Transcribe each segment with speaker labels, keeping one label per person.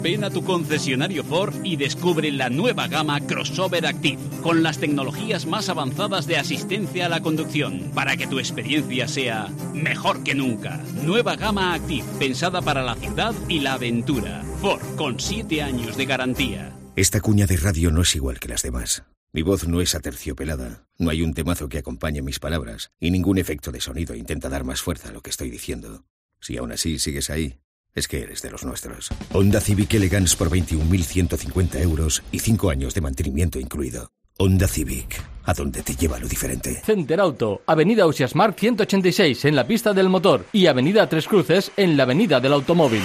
Speaker 1: Ven a tu concesionario Ford y descubre la nueva gama Crossover Active, con las tecnologías más avanzadas de asistencia a la conducción, para que tu experiencia sea mejor que nunca. Nueva gama Active, pensada para la ciudad y la aventura. Ford, con 7 años de garantía.
Speaker 2: Esta cuña de radio no es igual que las demás. Mi voz no es aterciopelada, no hay un temazo que acompañe mis palabras, y ningún efecto de sonido intenta dar más fuerza a lo que estoy diciendo. Si aún así sigues ahí, es que eres de los nuestros. Honda Civic Elegance por 21.150 euros y 5 años de mantenimiento incluido. Honda Civic, a donde te lleva lo diferente.
Speaker 3: Center Auto, Avenida Ausiàs Marc 186 en la pista del motor y Avenida Tres Cruces en la Avenida del Automóvil.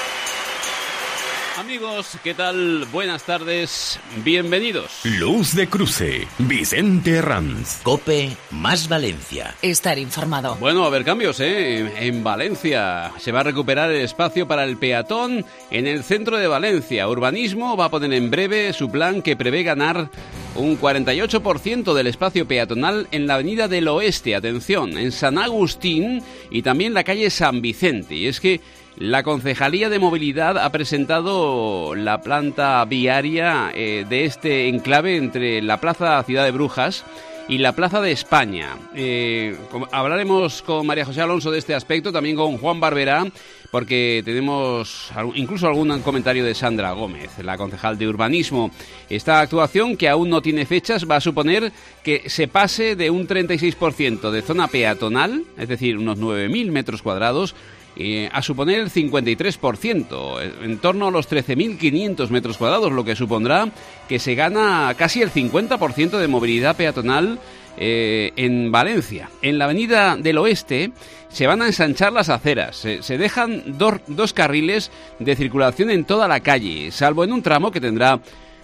Speaker 1: Amigos, ¿qué tal? Buenas tardes, bienvenidos.
Speaker 4: Luz de Cruce, Vicente Herranz.
Speaker 5: COPE más Valencia.
Speaker 6: Estar informado.
Speaker 1: Bueno, va a haber cambios, en Valencia. Se va a recuperar el espacio para el peatón en el centro de Valencia. Urbanismo va a poner en breve su plan que prevé ganar un 48% del espacio peatonal en la Avenida del Oeste. Atención, en San Agustín y también la calle San Vicente. Y es que la Concejalía de Movilidad ha presentado la planta viaria de este enclave entre la Plaza Ciudad de Brujas y la Plaza de España. Hablaremos con María José Alonso de este aspecto, también con Juan Barberá, porque tenemos incluso algún comentario de Sandra Gómez, la concejal de Urbanismo. Esta actuación, que aún no tiene fechas, va a suponer que se pase de un 36% de zona peatonal, es decir, unos 9.000 metros cuadrados, a suponer el 53%, en torno a los 13.500 metros cuadrados, lo que supondrá que se gana casi el 50% de movilidad peatonal en Valencia. En la Avenida del Oeste se van a ensanchar las aceras, se dejan dos carriles de circulación en toda la calle, salvo en un tramo que tendrá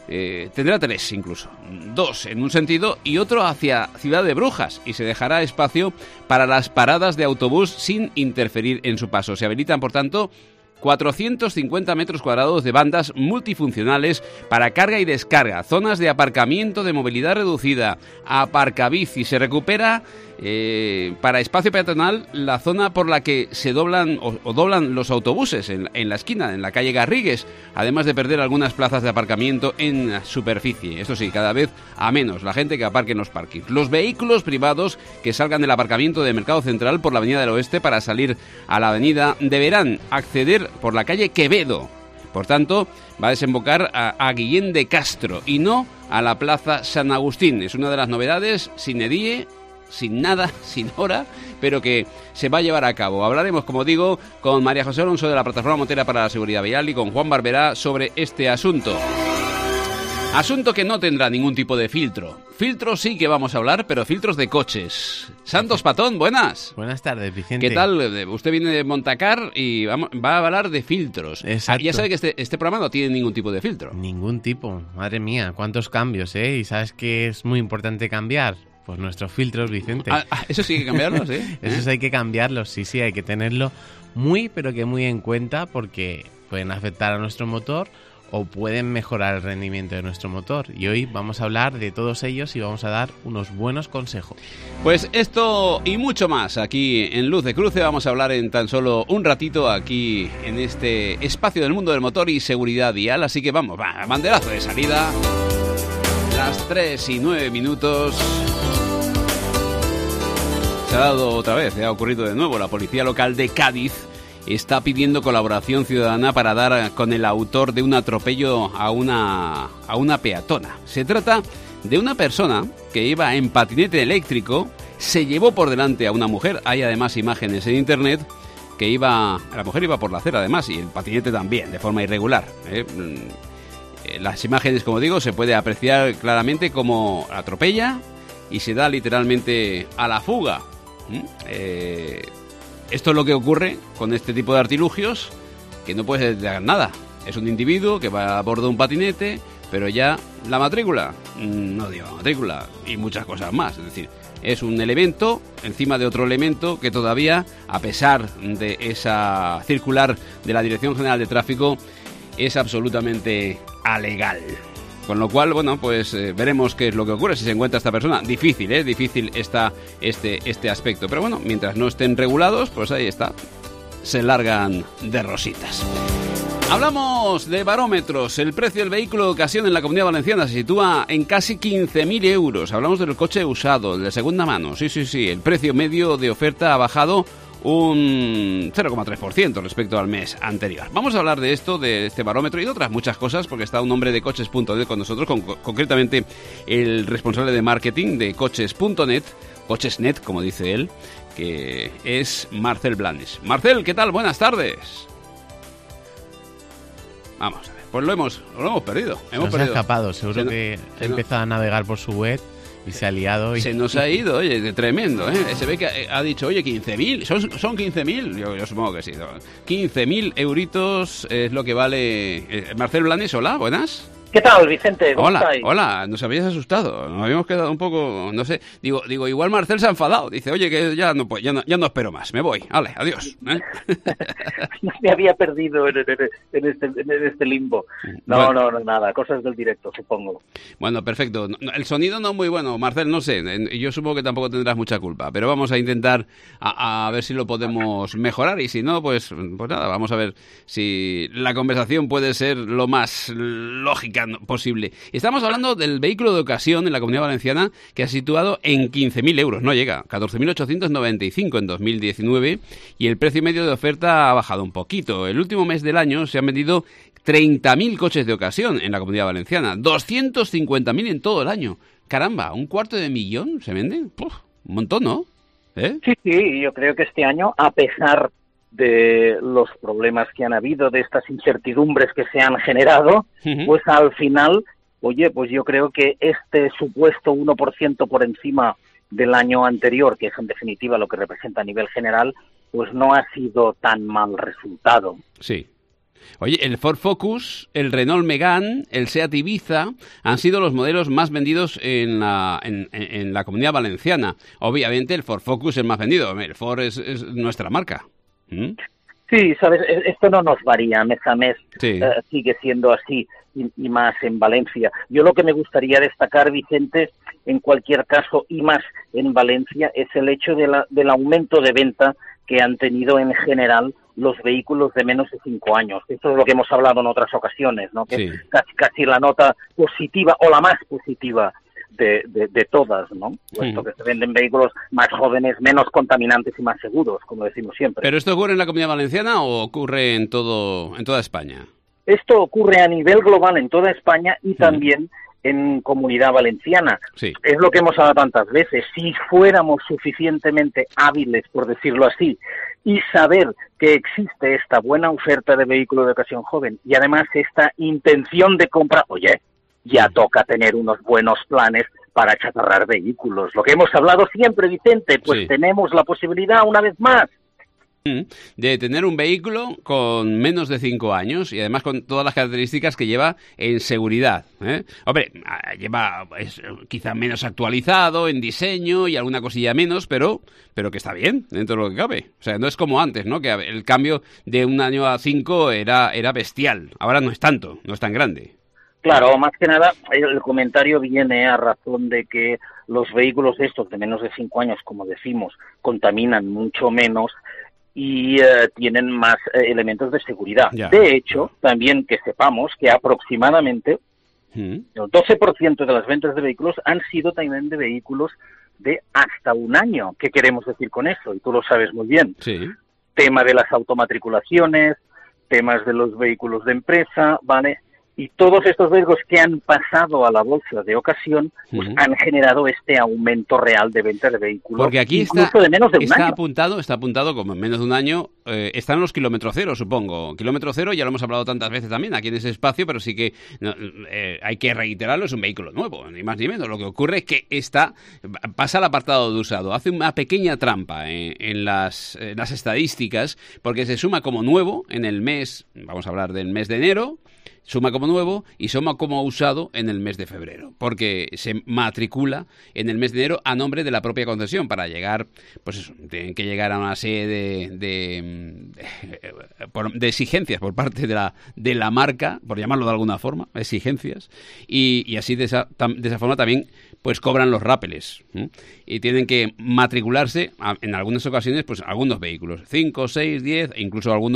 Speaker 1: 3 incluso, 2 en un sentido y otro hacia Ciudad de Brujas, y se dejará espacio para las paradas de autobús sin interferir en su paso. Se habilitan, por tanto, 450 metros cuadrados de bandas multifuncionales para carga y descarga, zonas de aparcamiento de movilidad reducida, aparcabici. Se recupera para espacio peatonal la zona por la que se doblan o doblan los autobuses en la esquina, en la calle Garrigues, además de perder algunas plazas de aparcamiento en superficie. Esto sí, cada vez a menos la gente que aparque en los parkings. Los vehículos privados que salgan del aparcamiento de Mercado Central por la Avenida del Oeste para salir a la avenida deberán acceder por la calle Quevedo. Por tanto, va a desembocar a Guillén de Castro y no a la Plaza San Agustín. Es una de las novedades sin edie, sin nada, sin hora, pero que se va a llevar a cabo. Hablaremos, como digo, con María José Alonso de la Plataforma Motera para la Seguridad Vial y con Juan Barberá sobre este asunto. Asunto que no tendrá ningún tipo de filtro. Filtros sí que vamos a hablar, pero filtros de coches. Santos Patón, buenas.
Speaker 7: Buenas tardes, Vicente.
Speaker 1: ¿Qué tal? Usted viene de Montacar y va a hablar de filtros.
Speaker 7: Exacto.
Speaker 1: Ya sabe que este programa no tiene ningún tipo de filtro.
Speaker 7: Ningún tipo. Madre mía, cuántos cambios, ¿eh? ¿Y sabes qué es muy importante cambiar? Pues nuestros filtros, Vicente.
Speaker 1: Eso sí hay que cambiarlos, ¿eh?
Speaker 7: Esos hay que cambiarlos, sí, hay que tenerlo muy, pero que muy en cuenta porque pueden afectar a nuestro motor o pueden mejorar el rendimiento de nuestro motor. Y hoy vamos a hablar de todos ellos y vamos a dar unos buenos consejos.
Speaker 1: Pues esto y mucho más aquí en Luz de Cruce. Vamos a hablar en tan solo un ratito aquí en este espacio del mundo del motor y seguridad vial. Así que vamos, banderazo de salida. Las 3:09. Se ha dado otra vez, ha ocurrido de nuevo. La policía local de Cádiz está pidiendo colaboración ciudadana para dar con el autor de un atropello a una peatona. Se trata de una persona que iba en patinete eléctrico, se llevó por delante a una mujer. Hay además imágenes en internet que la mujer iba por la acera además y el patinete también, de forma irregular. Las imágenes, como digo, se puede apreciar claramente cómo atropella y se da literalmente a la fuga. Esto es lo que ocurre con este tipo de artilugios, que no puedes detectar nada. Es un individuo que va a bordo de un patinete, pero ya la matrícula no lleva matrícula y muchas cosas más. Es decir, es un elemento encima de otro elemento que todavía, a pesar de esa circular de la Dirección General de Tráfico, es absolutamente alegal. Con lo cual, bueno, pues veremos qué es lo que ocurre si se encuentra esta persona. Difícil está este aspecto. Pero bueno, mientras no estén regulados, pues ahí está. Se largan de rositas. Hablamos de barómetros. El precio del vehículo de ocasión en la Comunidad Valenciana se sitúa en casi 15.000 euros. Hablamos del coche usado, el de segunda mano. Sí. El precio medio de oferta ha bajado un 0,3% respecto al mes anterior. Vamos a hablar de esto, de este barómetro y de otras muchas cosas, porque está un hombre de coches.net con nosotros, concretamente el responsable de marketing de coches.net, cochesnet, como dice él, que es Marcel Blanes. Marcel, ¿qué tal? Buenas tardes. Vamos a ver, pues lo hemos perdido.
Speaker 7: Se ha escapado, seguro que ha empezado a navegar por su web y se ha liado.
Speaker 1: Se nos ha ido, oye, tremendo, ¿eh? Se ve que ha dicho, oye, 15.000, ¿son 15.000? Yo supongo que sí. 15.000 euritos es lo que vale. Marcel Blanes, hola, buenas.
Speaker 6: ¿Qué tal, Vicente? ¿Cómo estáis?
Speaker 1: Hola, nos habíais asustado, nos habíamos quedado un poco, no sé, digo, igual Marcel se ha enfadado, dice, oye, que ya no espero más, me voy, vale, adiós.
Speaker 6: Me había perdido en este limbo. No, nada, cosas del directo, supongo.
Speaker 1: Bueno, perfecto. El sonido no es muy bueno, Marcel, no sé, yo supongo que tampoco tendrás mucha culpa, pero vamos a intentar a ver si lo podemos mejorar y si no, pues nada, vamos a ver si la conversación puede ser lo más lógica posible. Estamos hablando del vehículo de ocasión en la Comunidad Valenciana que ha situado en 15.000 euros, no llega, 14.895 en 2019 y el precio medio de oferta ha bajado un poquito. El último mes del año se han vendido 30.000 coches de ocasión en la Comunidad Valenciana, 250.000 en todo el año. Caramba, ¿un cuarto de millón se venden? Un montón, ¿no?
Speaker 6: Sí, yo creo que este año, a pesar de los problemas que han habido, de estas incertidumbres que se han generado, pues al final, oye, pues yo creo que este supuesto 1% por encima del año anterior, que es en definitiva lo que representa a nivel general, pues no ha sido tan mal resultado.
Speaker 1: Sí. Oye, el Ford Focus, el Renault Megane, el Seat Ibiza han sido los modelos más vendidos en la Comunidad Valenciana. Obviamente el Ford Focus es el más vendido. El Ford es nuestra marca.
Speaker 6: Sí, sabes, esto no nos varía mes a mes,
Speaker 1: sí.
Speaker 6: Sigue siendo así y más en Valencia. Yo lo que me gustaría destacar, Vicente, en cualquier caso y más en Valencia, es el hecho del aumento de venta que han tenido en general los vehículos de menos de 5 años. Esto es lo que hemos hablado en otras ocasiones, ¿no? Que
Speaker 1: sí.
Speaker 6: es casi la nota positiva o la más positiva de todas, ¿no? Puesto que se venden vehículos más jóvenes, menos contaminantes y más seguros, como decimos siempre.
Speaker 1: ¿Pero esto ocurre en la Comunidad Valenciana o ocurre en toda España?
Speaker 6: Esto ocurre a nivel global en toda España y también en Comunidad Valenciana.
Speaker 1: Sí.
Speaker 6: Es lo que hemos hablado tantas veces. Si fuéramos suficientemente hábiles, por decirlo así, y saber que existe esta buena oferta de vehículo de ocasión joven y además esta intención de compra, oye, ya toca tener unos buenos planes para chatarrar vehículos. Lo que hemos hablado siempre, Vicente, pues tenemos la posibilidad, una vez más,
Speaker 1: de tener un vehículo con menos de 5 años y además con todas las características que lleva en seguridad, ¿eh? Hombre, es quizá menos actualizado en diseño y alguna cosilla menos, pero que está bien dentro de lo que cabe. O sea, no es como antes, ¿no? Que el cambio de un año a 5 era bestial. Ahora no es tanto, no es tan grande.
Speaker 6: Claro, más que nada, el comentario viene a razón de que los vehículos estos de menos de 5 años, como decimos, contaminan mucho menos y tienen más elementos de seguridad.
Speaker 1: Ya.
Speaker 6: De hecho, también que sepamos que aproximadamente el 12% de las ventas de vehículos han sido también de vehículos de hasta 1 año. ¿Qué queremos decir con eso? Y tú lo sabes muy bien.
Speaker 1: Sí.
Speaker 6: Tema de las automatriculaciones, temas de los vehículos de empresa, ¿vale? Y todos estos vehículos que han pasado a la bolsa de ocasión, pues han generado este aumento real de venta de vehículos.
Speaker 1: Porque aquí
Speaker 6: incluso de menos de un año.
Speaker 1: Está apuntado como en menos de un año, están los kilómetro cero, supongo. Kilómetro cero, ya lo hemos hablado tantas veces también aquí en ese espacio, pero sí que hay que reiterarlo, es un vehículo nuevo, ni más ni menos. Lo que ocurre es que pasa al apartado de usado, hace una pequeña trampa en las estadísticas, porque se suma como nuevo en el mes, vamos a hablar del mes de enero, suma como nuevo y suma como usado en el mes de febrero, porque se matricula en el mes de enero a nombre de la propia concesión para llegar, pues eso, tienen que llegar a una serie de exigencias por parte de la marca, por llamarlo de alguna forma, exigencias, y así de esa forma también pues cobran los rápeles, y tienen que matricularse en algunas ocasiones pues algunos vehículos, 5, 6, 10, e incluso algunos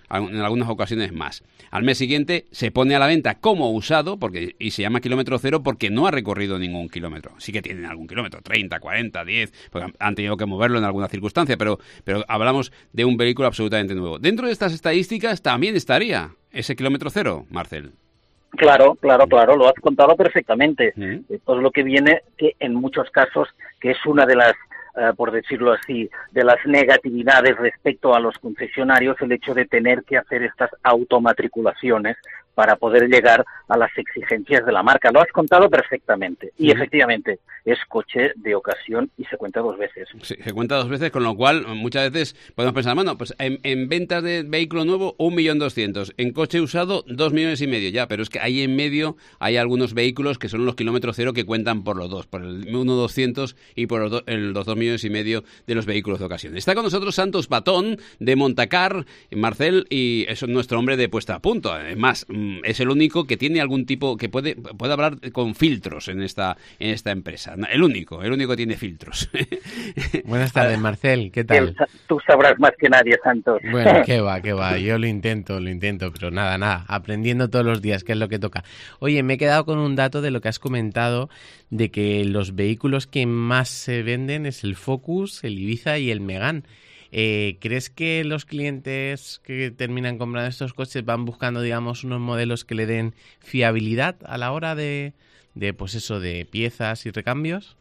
Speaker 1: en algunas ocasiones más. Al mes siguiente se pone a la venta como usado y se llama kilómetro cero porque no ha recorrido ningún kilómetro. Sí que tienen algún kilómetro, 30, 40, 10, porque han tenido que moverlo en alguna circunstancia, pero hablamos de un vehículo absolutamente nuevo. Dentro de estas estadísticas también estaría ese kilómetro cero, Marcel.
Speaker 6: Claro, lo has contado perfectamente. Esto es lo que viene, que en muchos casos, que es una de las, por decirlo así, de las negatividades respecto a los concesionarios, el hecho de tener que hacer estas automatriculaciones para poder llegar a las exigencias de la marca. Lo has contado perfectamente. Y efectivamente, es coche de ocasión y se cuenta 2 veces.
Speaker 1: Sí, se cuenta 2 veces, con lo cual muchas veces podemos pensar, bueno, pues en ventas de vehículo nuevo 1.200.000, en coche usado 2,5 millones, ya, pero es que ahí en medio hay algunos vehículos que son los kilómetros cero que cuentan por los dos, por el 1.200.000 y por los 2,5 millones de los vehículos de ocasión. Está con nosotros Santos Batón de Montacar, Marcel, y es nuestro hombre de puesta a punto. Además, es el único que tiene algún tipo, que puede hablar con filtros en esta empresa. El único que tiene filtros.
Speaker 7: Buenas tardes, Marcel, ¿qué tal?
Speaker 6: Tú sabrás más que nadie, Santos.
Speaker 7: Bueno, qué va, yo lo intento, pero nada, aprendiendo todos los días, que es lo que toca. Oye, me he quedado con un dato de lo que has comentado, de que los vehículos que más se venden es el Focus, el Ibiza y el Megane. ¿Crees que los clientes que terminan comprando estos coches van buscando, digamos, unos modelos que le den fiabilidad a la hora de pues eso, de piezas y recambios?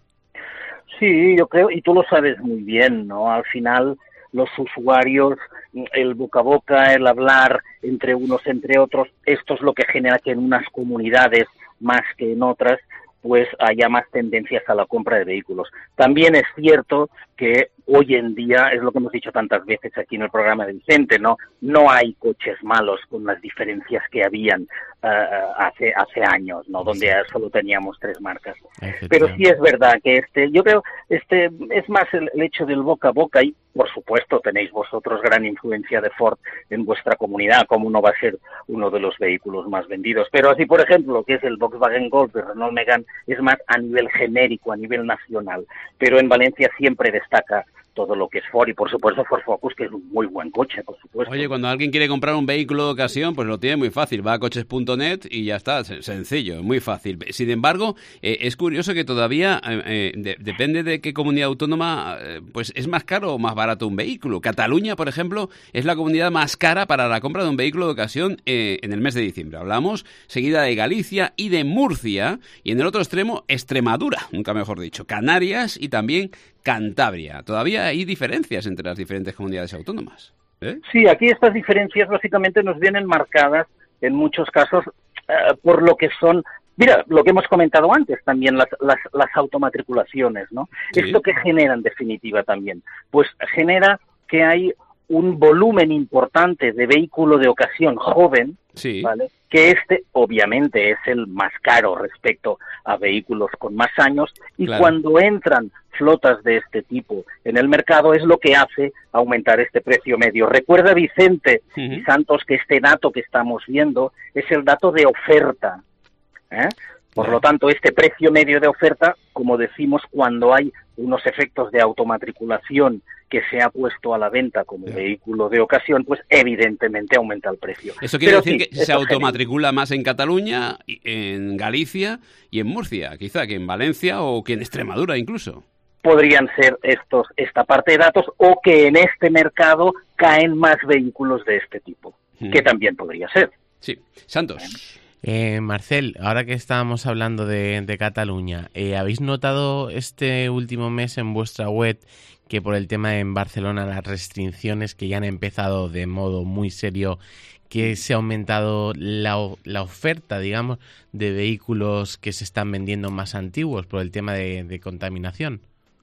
Speaker 6: Sí, yo creo, y tú lo sabes muy bien, ¿no? Al final, los usuarios, el boca a boca, el hablar entre unos, entre otros, esto es lo que genera que en unas comunidades más que en otras, pues haya más tendencias a la compra de vehículos. También es cierto que hoy en día, es lo que hemos dicho tantas veces aquí en el programa de Vicente, no hay coches malos con las diferencias que habían hace años, ¿no? Donde solo teníamos 3 marcas. Pero sí es verdad que yo creo, es más el hecho del boca a boca, y por supuesto tenéis vosotros gran influencia de Ford en vuestra comunidad, como no va a ser uno de los vehículos más vendidos. Pero así, por ejemplo, que es el Volkswagen Golf de Renault Megane, es más a nivel genérico, a nivel nacional. Pero en Valencia siempre destaca todo lo que es Ford, y por supuesto Ford Focus, que es un muy buen coche, por supuesto.
Speaker 1: Oye, cuando alguien quiere comprar un vehículo de ocasión, pues lo tiene muy fácil, va a coches.net y ya está, sencillo, muy fácil. Sin embargo, es curioso que todavía depende de qué comunidad autónoma, pues es más caro o más barato un vehículo. Cataluña, por ejemplo, es la comunidad más cara para la compra de un vehículo de ocasión en el mes de diciembre. Hablamos seguida de Galicia y de Murcia, y en el otro extremo, Extremadura, nunca mejor dicho, Canarias y también Cantabria. Todavía hay diferencias entre las diferentes comunidades autónomas.
Speaker 6: Sí, aquí estas diferencias básicamente nos vienen marcadas en muchos casos por lo que son, mira, lo que hemos comentado antes también, las automatriculaciones, ¿no? Sí. Esto que genera en definitiva también, pues genera que hay un volumen importante de vehículo de ocasión joven, sí, ¿vale? Que obviamente es el más caro respecto a vehículos con más años, y claro, cuando entran flotas de este tipo en el mercado es lo que hace aumentar este precio medio. Recuerda, Vicente y Santos, que este dato que estamos viendo es el dato de oferta, ¿eh? Por lo tanto, este precio medio de oferta, como decimos, cuando hay unos efectos de automatriculación que se ha puesto a la venta como vehículo de ocasión, pues evidentemente aumenta el precio.
Speaker 1: Eso quiere decir que se automatricula más en Cataluña, en Galicia y en Murcia, quizá, que en Valencia o que en Extremadura incluso.
Speaker 6: Podrían ser esta parte de datos, o que en este mercado caen más vehículos de este tipo, que también podría ser.
Speaker 1: Sí. Santos.
Speaker 7: Marcel, ahora que estábamos hablando de Cataluña, ¿habéis notado este último mes en vuestra web que por el tema en Barcelona, las restricciones que ya han empezado de modo muy serio, que se ha aumentado la oferta, digamos, de vehículos que se están vendiendo más antiguos por el tema de contaminación?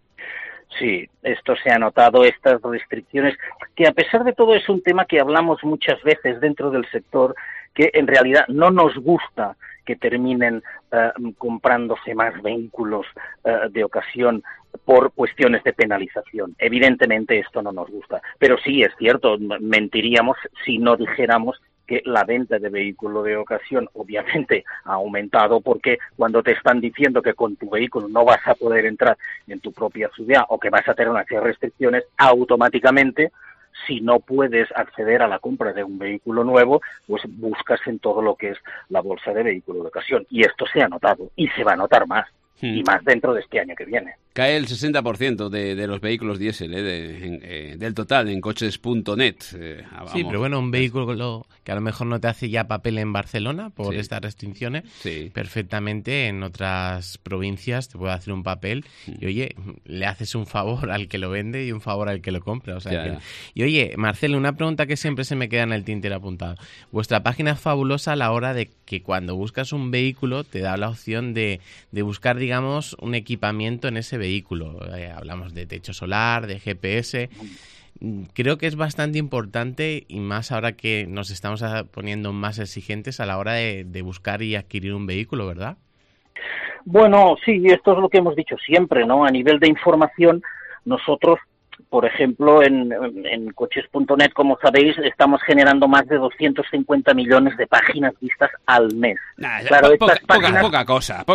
Speaker 6: Sí, esto se ha notado, estas restricciones, que a pesar de todo es un tema que hablamos muchas veces dentro del sector, que en realidad no nos gusta que terminen comprándose más vehículos de ocasión por cuestiones de penalización. Evidentemente esto no nos gusta, pero sí es cierto, mentiríamos si no dijéramos que la venta de vehículo de ocasión obviamente ha aumentado, porque cuando te están diciendo que con tu vehículo no vas a poder entrar en tu propia ciudad o que vas a tener unas restricciones, automáticamente si no puedes acceder a la compra de un vehículo nuevo, pues buscas en todo lo que es la bolsa de vehículo de ocasión. Y esto se ha notado y se va a notar más. Y más dentro de este año que viene.
Speaker 1: Cae el 60% de los vehículos diésel del total en coches.net.
Speaker 7: Sí, pero bueno, un vehículo que a lo mejor no te hace ya papel en Barcelona por estas restricciones, perfectamente en otras provincias te puede hacer un papel y, oye, le haces un favor al que lo vende y un favor al que lo compra. O sea que... Y, oye, Marcelo, una pregunta que siempre se me queda en el tintero apuntado. Vuestra página es fabulosa a la hora de que cuando buscas un vehículo te da la opción de buscar, digamos, un equipamiento en ese vehículo. Hablamos de techo solar, de GPS. Creo que es bastante importante y más ahora que nos estamos poniendo más exigentes a la hora de buscar y adquirir un vehículo, ¿verdad?
Speaker 6: Bueno, sí, esto es lo que hemos dicho siempre, ¿no? A nivel de información, nosotros, por ejemplo, en coches.net, como sabéis, estamos generando más de 250 millones de páginas vistas al mes.
Speaker 1: Claro, poca cosa.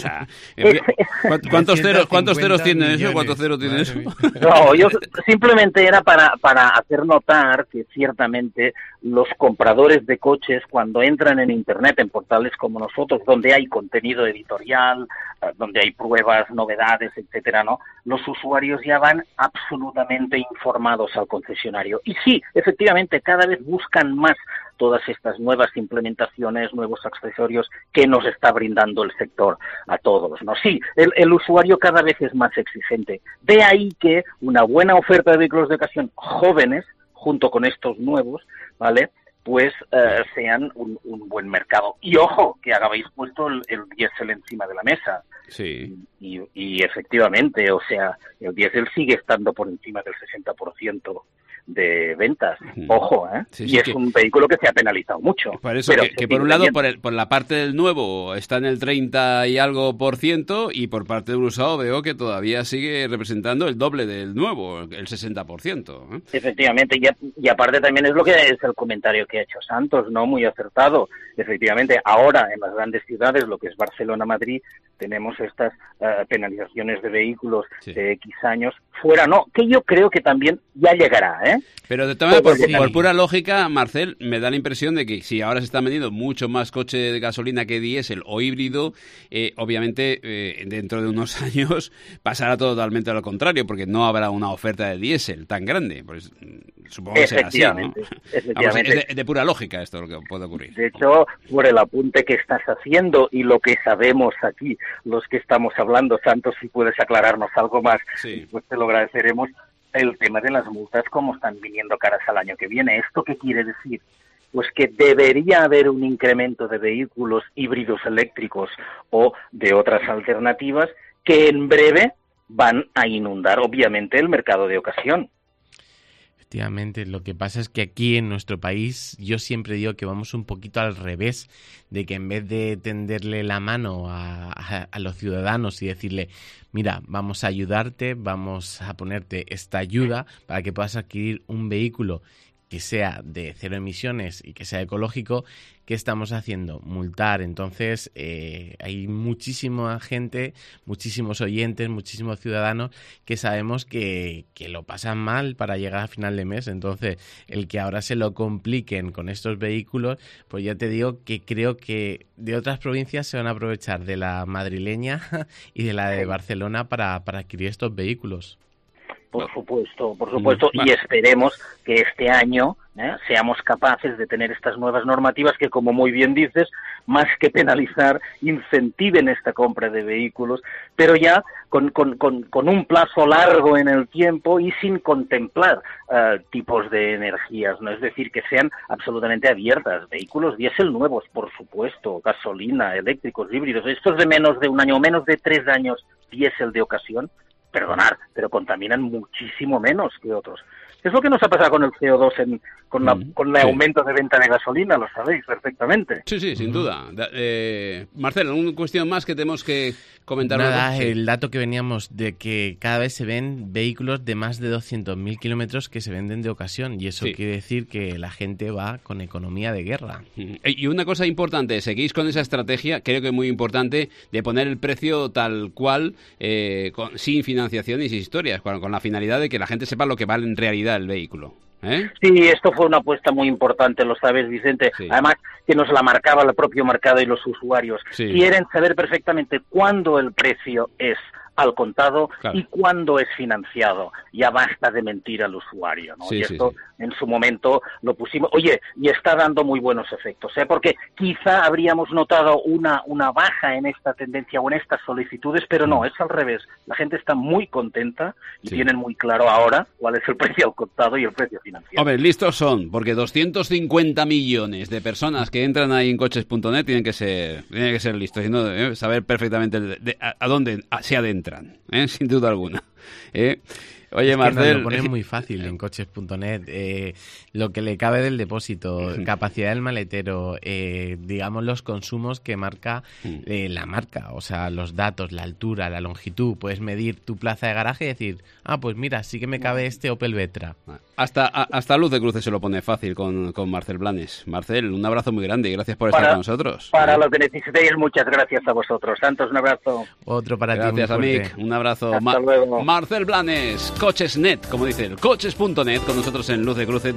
Speaker 1: ¿Cuántos ceros tiene eso? ¿Cuántos ceros tiene eso?
Speaker 6: No, yo simplemente era para hacer notar que ciertamente los compradores de coches, cuando entran en Internet, en portales como nosotros, donde hay contenido editorial, donde hay pruebas, novedades, etcétera, ¿no? Los usuarios ya van absolutamente informados al concesionario. Y sí, efectivamente, cada vez buscan más todas estas nuevas implementaciones, nuevos accesorios que nos está brindando el sector a todos, ¿no? Sí, el usuario cada vez es más exigente. De ahí que una buena oferta de vehículos de ocasión jóvenes, junto con estos nuevos, ¿vale?, pues sean un buen mercado. Y ojo, que habéis puesto el diésel encima de la mesa.
Speaker 1: Sí.
Speaker 6: Y efectivamente, o sea, el diésel sigue estando por encima del 60% de ventas. Ojo, ¿eh?
Speaker 1: Sí,
Speaker 6: y es un vehículo que se ha penalizado mucho.
Speaker 1: Por eso, que por un lado, por la parte del nuevo está en el 30 y algo %, y por parte del usado veo que todavía sigue representando el doble del nuevo, el 60%. ¿Eh?
Speaker 6: Efectivamente, y aparte también es lo que es el comentario que ha hecho Santos, ¿no? Muy acertado. Efectivamente, ahora en las grandes ciudades, lo que es Barcelona, Madrid, tenemos estas penalizaciones de vehículos de X años. Fuera no, que yo creo que también ya llegará, ¿eh?
Speaker 1: Pero de todas maneras, por pura lógica, Marcel, me da la impresión de que si ahora se están vendiendo mucho más coche de gasolina que diésel o híbrido, obviamente dentro de unos años pasará totalmente a lo contrario, porque no habrá una oferta de diésel tan grande. Pues supongo que será así, ¿no?
Speaker 6: Efectivamente.
Speaker 1: Vamos, es de pura lógica esto lo que puede ocurrir.
Speaker 6: De hecho, por el apunte que estás haciendo y lo que sabemos aquí, los que estamos hablando, Santos, si puedes aclararnos algo más, pues te lo agradeceremos. El tema de las multas, como están viniendo caras al año que viene. ¿Esto qué quiere decir? Pues que debería haber un incremento de vehículos híbridos eléctricos o de otras alternativas que en breve van a inundar, obviamente, el mercado de ocasión.
Speaker 7: Efectivamente, lo que pasa es que aquí en nuestro país yo siempre digo que vamos un poquito al revés, de que en vez de tenderle la mano a los ciudadanos y decirle, mira, vamos a ayudarte, vamos a ponerte esta ayuda para que puedas adquirir un vehículo que sea de cero emisiones y que sea ecológico, ¿qué estamos haciendo? Multar. Entonces hay muchísima gente, muchísimos oyentes, muchísimos ciudadanos que sabemos que lo pasan mal para llegar a final de mes. Entonces, el que ahora se lo compliquen con estos vehículos, pues ya te digo que creo que de otras provincias se van a aprovechar de la madrileña y de la de Barcelona para adquirir estos vehículos.
Speaker 6: Por supuesto, y esperemos que este año seamos capaces de tener estas nuevas normativas que, como muy bien dices, más que penalizar, incentiven esta compra de vehículos, pero ya con un plazo largo en el tiempo y sin contemplar tipos de energías, ¿no? Es decir, que sean absolutamente abiertas. Vehículos diésel nuevos, por supuesto, gasolina, eléctricos, híbridos. Estos de menos de un año o menos de 3 años diésel de ocasión, perdonar, pero contaminan muchísimo menos que otros. Es lo que nos ha pasado con el CO2 con el aumento de venta de gasolina, lo sabéis perfectamente.
Speaker 1: Sí, sin duda. Marcelo, ¿una cuestión más que tenemos que comentar?
Speaker 7: Nada, el dato que veníamos de que cada vez se ven vehículos de más de 200.000 kilómetros que se venden de ocasión, y eso quiere decir que la gente va con economía de guerra.
Speaker 1: Y una cosa importante, seguís con esa estrategia, creo que es muy importante, de poner el precio tal cual, sin financiación y sin historias, con la finalidad de que la gente sepa lo que vale en realidad el vehículo.
Speaker 6: Sí, esto fue una apuesta muy importante, lo sabes, Vicente. Sí. Además, que nos la marcaba el propio mercado y los usuarios. Sí. Quieren saber perfectamente cuándo el precio es al contado, claro, y cuándo es financiado. Ya basta de mentir al usuario, ¿no? Sí, y esto en su momento lo pusimos. Oye, y está dando muy buenos efectos, porque quizá habríamos notado una baja en esta tendencia o en estas solicitudes, pero no, es al revés. La gente está muy contenta y tienen muy claro ahora cuál es el precio al contado y el precio financiado.
Speaker 1: Hombre, listos son, porque 250 millones de personas que entran ahí en coches.net tienen que ser listos, y no saber perfectamente a dónde se adentran. Sin duda alguna. Oye, Marcel,
Speaker 7: lo ponen muy fácil en coches.net. Lo que le cabe del depósito, capacidad del maletero, digamos los consumos que marca la marca, o sea, los datos, la altura, la longitud. Puedes medir tu plaza de garaje y decir, pues mira, sí que me cabe este Opel Vectra.
Speaker 1: Hasta Luz de Cruces se lo pone fácil con Marcel Blanes. Marcel, un abrazo muy grande y gracias por estar con nosotros.
Speaker 6: Para lo que necesitéis, muchas gracias a vosotros. Santos, un abrazo.
Speaker 7: Otro para ti.
Speaker 1: Gracias, amic. Un abrazo.
Speaker 6: Hasta luego.
Speaker 1: Marcel Blanes, Coches.net, como dice el Coches.net, con nosotros en Luz de Cruce.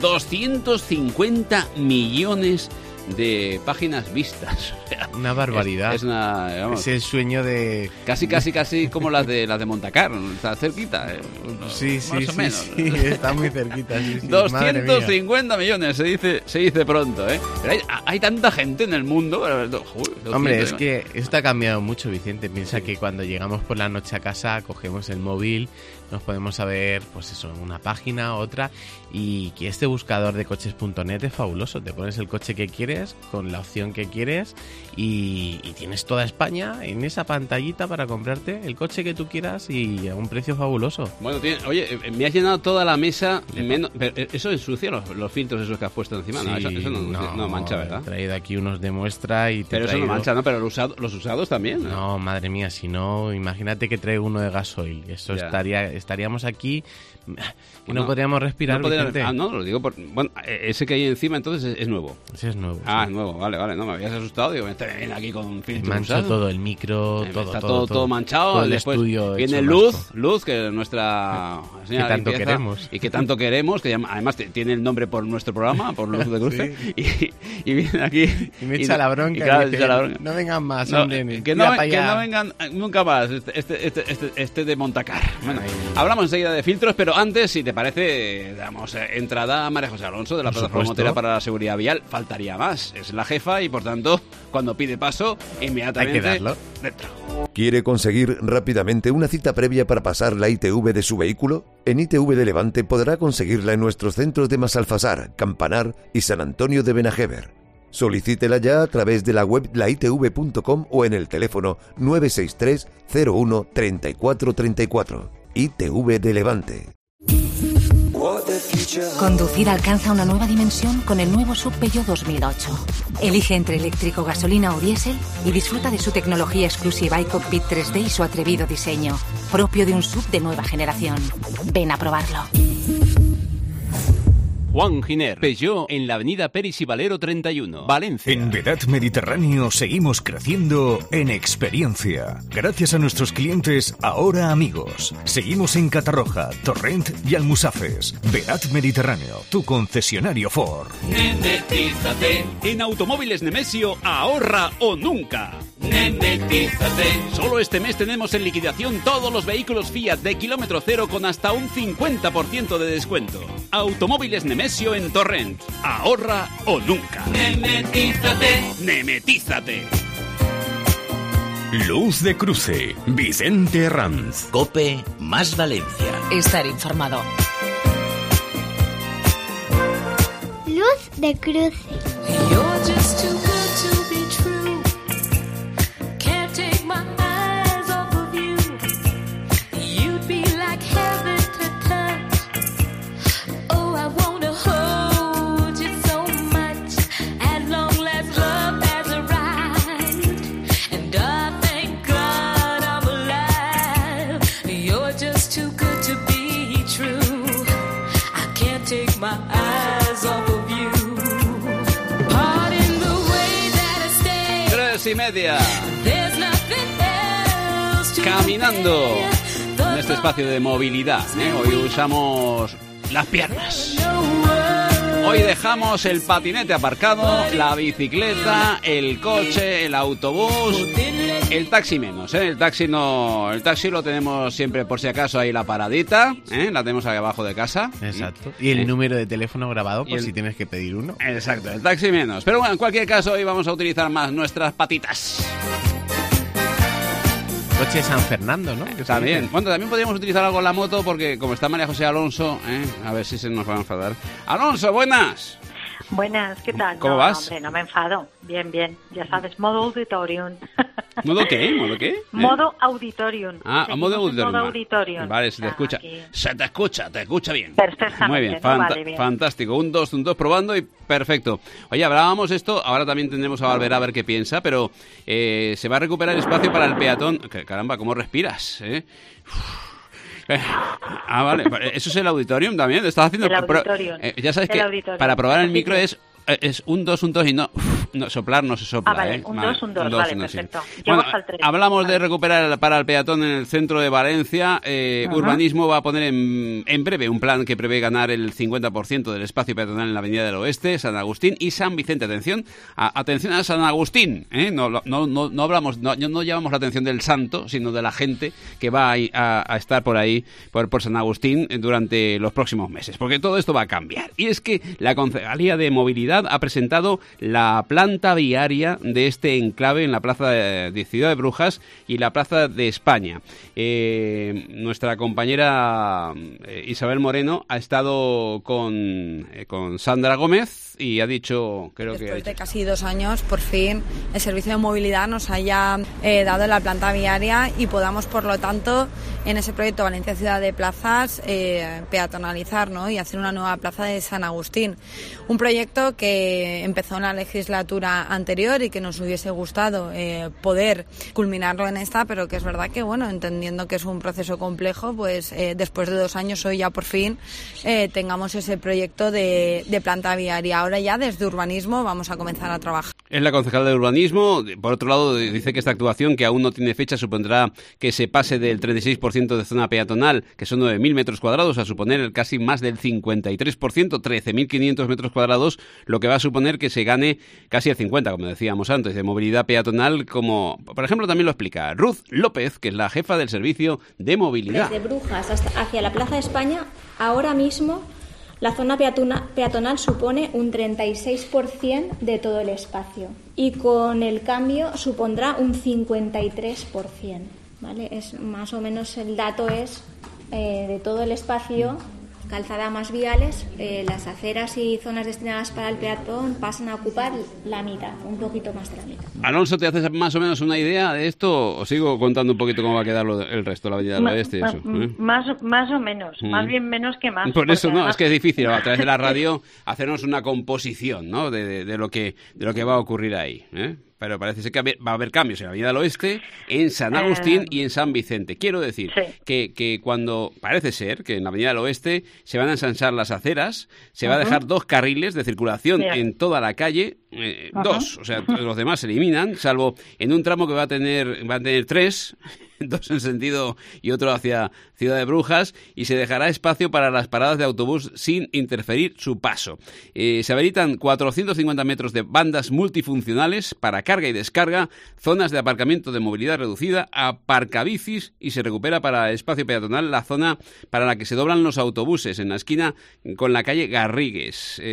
Speaker 1: 250 millones de páginas vistas.
Speaker 7: Una barbaridad.
Speaker 1: Es
Speaker 7: el sueño de...
Speaker 1: Casi como las de Montacar. Está cerquita.
Speaker 7: Sí, sí, está muy cerquita. Sí,
Speaker 1: 250 millones, se dice pronto, Pero hay tanta gente en el mundo.
Speaker 7: Hombre, es que esto ha cambiado mucho, Vicente. Piensa que cuando llegamos por la noche a casa, cogemos el móvil, nos podemos saber, pues eso, una página, otra, y que este buscador de coches.net es fabuloso. Te pones el coche que quieres, con la opción que quieres, y tienes toda España en esa pantallita para comprarte el coche que tú quieras y a un precio fabuloso.
Speaker 1: Bueno, oye, me has llenado toda la mesa, pero eso ensucia los filtros esos que has puesto encima.
Speaker 7: Sí,
Speaker 1: eso no mancha, ¿verdad?
Speaker 7: He traído aquí unos de muestra y
Speaker 1: Pero eso no mancha, ¿no? Pero los usados también, ¿no?
Speaker 7: No, madre mía, si no, imagínate que traigo uno de gasoil. Eso estaríamos aquí y no podríamos respirar.
Speaker 1: No, lo digo bueno, ese que hay encima entonces es nuevo.
Speaker 7: Ese es nuevo.
Speaker 1: Es nuevo, vale, no me habías asustado. Digo, me viene aquí con filtros
Speaker 7: mancho
Speaker 1: usados.
Speaker 7: Todo el micro,
Speaker 1: todo manchado.
Speaker 7: Todo el
Speaker 1: después
Speaker 7: estudio
Speaker 1: viene Luz, que es nuestra señora
Speaker 7: que tanto
Speaker 1: limpieza,
Speaker 7: queremos.
Speaker 1: Y que tanto queremos, que además tiene el nombre por nuestro programa, por Luz de Cruce.
Speaker 7: Sí.
Speaker 1: Y viene aquí
Speaker 7: y me echa la bronca. Dice, no vengan más, hombre.
Speaker 1: Que no vengan nunca más este de Montacar. Bueno, hablamos enseguida de filtros, pero antes, si te parece, damos entrada a María José Alonso de la Plataforma Motera para la Seguridad Vial. Faltaría más. Es la jefa y, por tanto, cuando pide paso, inmediatamente
Speaker 7: hay que darlo
Speaker 1: dentro.
Speaker 2: ¿Quiere conseguir rápidamente una cita previa para pasar la ITV de su vehículo? En ITV de Levante podrá conseguirla en nuestros centros de Masalfasar, Campanar y San Antonio de Benajever. Solicítela ya a través de la web laitv.com o en el teléfono 963 01 34 34. ITV de Levante.
Speaker 8: Conducir alcanza una nueva dimensión con el nuevo SUV Peugeot 2008. Elige entre eléctrico, gasolina o diésel y disfruta de su tecnología exclusiva y cockpit 3D y su atrevido diseño, propio de un SUV de nueva generación. Ven a probarlo.
Speaker 9: Juan Giner, Peugeot, en la avenida Peris y Valero 31, Valencia.
Speaker 4: En Vedat Mediterráneo seguimos creciendo en experiencia. Gracias a nuestros clientes, ahora amigos. Seguimos en Catarroja, Torrent y Almusafes. Vedat Mediterráneo, tu concesionario Ford.
Speaker 9: Nemetízate. En Automóviles Nemesio, ahorra o nunca. Nemetízate. Solo este mes tenemos en liquidación todos los vehículos Fiat de kilómetro cero con hasta un 50% de descuento. Automóviles Nemesio en Torrent. Ahorra o nunca. Nemetízate.
Speaker 4: Luz de Cruce, Vicente Ranz.
Speaker 5: COPE más Valencia.
Speaker 8: Estar informado.
Speaker 10: Luz de Cruce.
Speaker 1: Y media. Caminando en este espacio de movilidad. Hoy usamos las piernas. Hoy dejamos el patinete aparcado, la bicicleta, el coche, el autobús, el taxi menos, ¿eh? El taxi lo tenemos siempre por si acaso ahí la paradita, ¿eh? La tenemos ahí abajo de casa.
Speaker 7: Exacto. Y el número de teléfono grabado por si tienes que pedir uno.
Speaker 1: Exacto, el taxi menos. Pero bueno, en cualquier caso hoy vamos a utilizar más nuestras patitas.
Speaker 7: Coche de San Fernando, ¿no?
Speaker 1: También. Bueno, también podríamos utilizar algo en la moto porque como está María José Alonso, a ver si se nos va a enfadar. Alonso, buenas.
Speaker 11: Buenas, ¿qué tal?
Speaker 1: ¿Cómo vas?
Speaker 11: Hombre, no me enfado. Bien, bien. Ya sabes, modo auditorium.
Speaker 1: ¿Modo qué? ¿Modo qué?
Speaker 11: Modo auditorium.
Speaker 1: Modo auditorium.
Speaker 11: Modo auditorium.
Speaker 1: Vale, se te escucha. Aquí. te escucha bien.
Speaker 11: Perfectamente.
Speaker 1: Muy bien,
Speaker 11: Vale, bien.
Speaker 1: Fantástico. Un 2 probando y perfecto. Oye, hablábamos esto, ahora también tendremos a Valvera a ver qué piensa, pero se va a recuperar espacio para el peatón. Caramba, ¿cómo respiras? Vale, eso es el auditorium también. Estás haciendo
Speaker 11: el auditorium.
Speaker 1: Ya sabes que auditorium. Para probar el micro es un 2 y no, soplar no se sopla.
Speaker 11: Vale, un 2, vale, perfecto.
Speaker 1: Sí. Bueno,
Speaker 11: hasta el 3.
Speaker 1: Hablamos de recuperar para el peatón en el centro de Valencia. Urbanismo va a poner en breve un plan que prevé ganar el 50% del espacio peatonal en la Avenida del Oeste, San Agustín y San Vicente. Atención a San Agustín, ¿eh? No hablamos, no llamamos la atención del santo, sino de la gente que va a estar por ahí, por San Agustín durante los próximos meses, porque todo esto va a cambiar. Y es que la Concejalía de Movilidad ha presentado la planta viaria de este enclave en la plaza de Ciudad de Brujas y la plaza de España. Nuestra compañera Isabel Moreno ha estado con Sandra Gómez y ha dicho,
Speaker 12: después de casi 2 años, por fin el servicio de movilidad nos haya dado la planta viaria y podamos, por lo tanto, en ese proyecto Valencia Ciudad de Plazas, peatonalizar, ¿no? Y hacer una nueva plaza de San Agustín. Un proyecto que empezó en la legislatura anterior y que nos hubiese gustado poder culminarlo en esta, pero que es verdad que, bueno, entendiendo que es un proceso complejo, pues después de 2 años hoy ya por fin tengamos ese proyecto de planta viaria. Ahora ya desde Urbanismo vamos a comenzar a trabajar.
Speaker 1: Es la concejala de Urbanismo. Por otro lado, dice que esta actuación, que aún no tiene fecha, supondrá que se pase del 36% de zona peatonal, que son 9.000 metros cuadrados, a suponer casi más del 53%, 13.500 metros cuadrados, lo que va a suponer que se gane casi el 50%, como decíamos antes, de movilidad peatonal, como, por ejemplo, también lo explica Ruth López, que es la jefa del servicio de movilidad.
Speaker 13: Desde Brujas hacia la Plaza de España, ahora mismo la zona peatonal supone un 36% de todo el espacio y con el cambio supondrá un 53%, ¿vale? Es más o menos el dato es de todo el espacio. Calzada más viales, las aceras y zonas destinadas para el peatón pasan a ocupar la mitad, un poquito más de la mitad.
Speaker 1: Alonso, ¿te haces más o menos una idea de esto? ¿O sigo contando un poquito cómo va a quedar el resto de la Avenida del Oeste? Y eso,
Speaker 11: Más o menos, más bien menos que más.
Speaker 1: Por eso no, es que es difícil a través de la radio hacernos una composición, ¿no? de lo que va a ocurrir ahí, ¿eh? Pero parece ser que va a haber cambios en la Avenida del Oeste, en San Agustín y en San Vicente. Quiero decir que cuando parece ser que en la Avenida del Oeste se van a ensanchar las aceras, se va a dejar 2 carriles de circulación en toda la calle, 2, o sea, los demás se eliminan, salvo en un tramo que va a tener 3, 2 en sentido y otro hacia Ciudad de Brujas, y se dejará espacio para las paradas de autobús sin interferir su paso. Se habilitan 450 metros de bandas multifuncionales para carga y descarga, zonas de aparcamiento de movilidad reducida, aparcabicis, y se recupera para espacio peatonal la zona para la que se doblan los autobuses en la esquina con la calle Garrigues.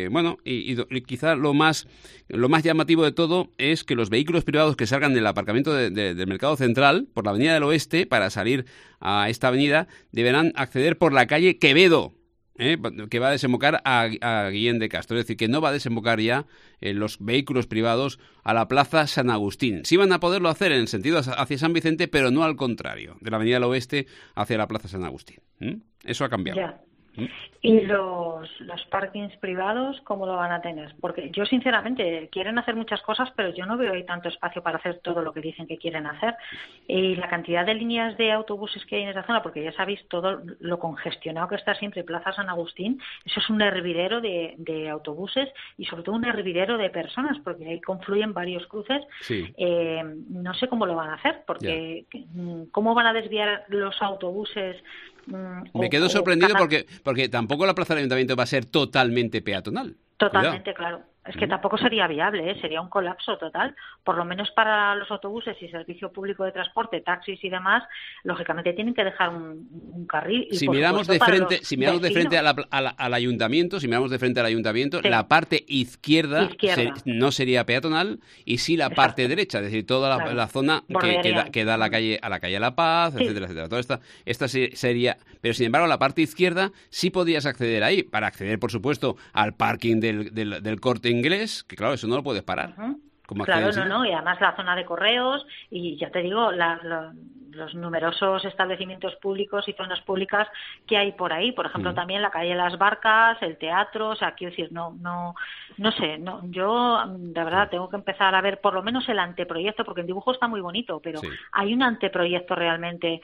Speaker 1: Y quizá lo más llamativo de todo es que los vehículos privados que salgan del aparcamiento del Mercado Central por la Avenida del Oeste para salir a esta avenida deberán acceder por la calle Quevedo, que va a desembocar a Guillén de Castro. Es decir, que no va a desembocar ya los vehículos privados a la Plaza San Agustín. Sí van a poderlo hacer en el sentido hacia San Vicente, pero no al contrario, de la Avenida del Oeste hacia la Plaza San Agustín. Eso ha cambiado.
Speaker 11: Ya. ¿Y los parkings privados cómo lo van a tener? Porque yo, sinceramente, quieren hacer muchas cosas, pero yo no veo ahí tanto espacio para hacer todo lo que dicen que quieren hacer. Y la cantidad de líneas de autobuses que hay en esa zona, porque ya sabéis todo lo congestionado que está siempre Plaza San Agustín, eso es un hervidero de autobuses y sobre todo un hervidero de personas, porque ahí confluyen varios cruces.
Speaker 1: Sí.
Speaker 11: No sé cómo lo van a hacer, porque ¿cómo van a desviar los autobuses
Speaker 1: Me quedo sorprendido porque tampoco la plaza del Ayuntamiento va a ser totalmente peatonal.
Speaker 11: Totalmente, claro. Es que tampoco sería viable, sería un colapso total. Por lo menos para los autobuses y servicio público de transporte, taxis y demás, lógicamente tienen que dejar un carril. Y
Speaker 1: si miramos de frente al ayuntamiento, la parte izquierda no sería peatonal y sí la parte derecha, es decir, toda la zona que da a la calle La Paz, etcétera. Toda esta sería, pero sin embargo la parte izquierda sí podías acceder ahí, para acceder por supuesto al parking del Corte Inglés, que claro, eso no lo puedes parar.
Speaker 11: Claro, no, y además la zona de correos y ya te digo, los numerosos establecimientos públicos y zonas públicas que hay por ahí, por ejemplo también la calle Las Barcas, el teatro, o sea, quiero decir, no sé, yo de verdad tengo que empezar a ver por lo menos el anteproyecto, porque el dibujo está muy bonito, pero hay un anteproyecto realmente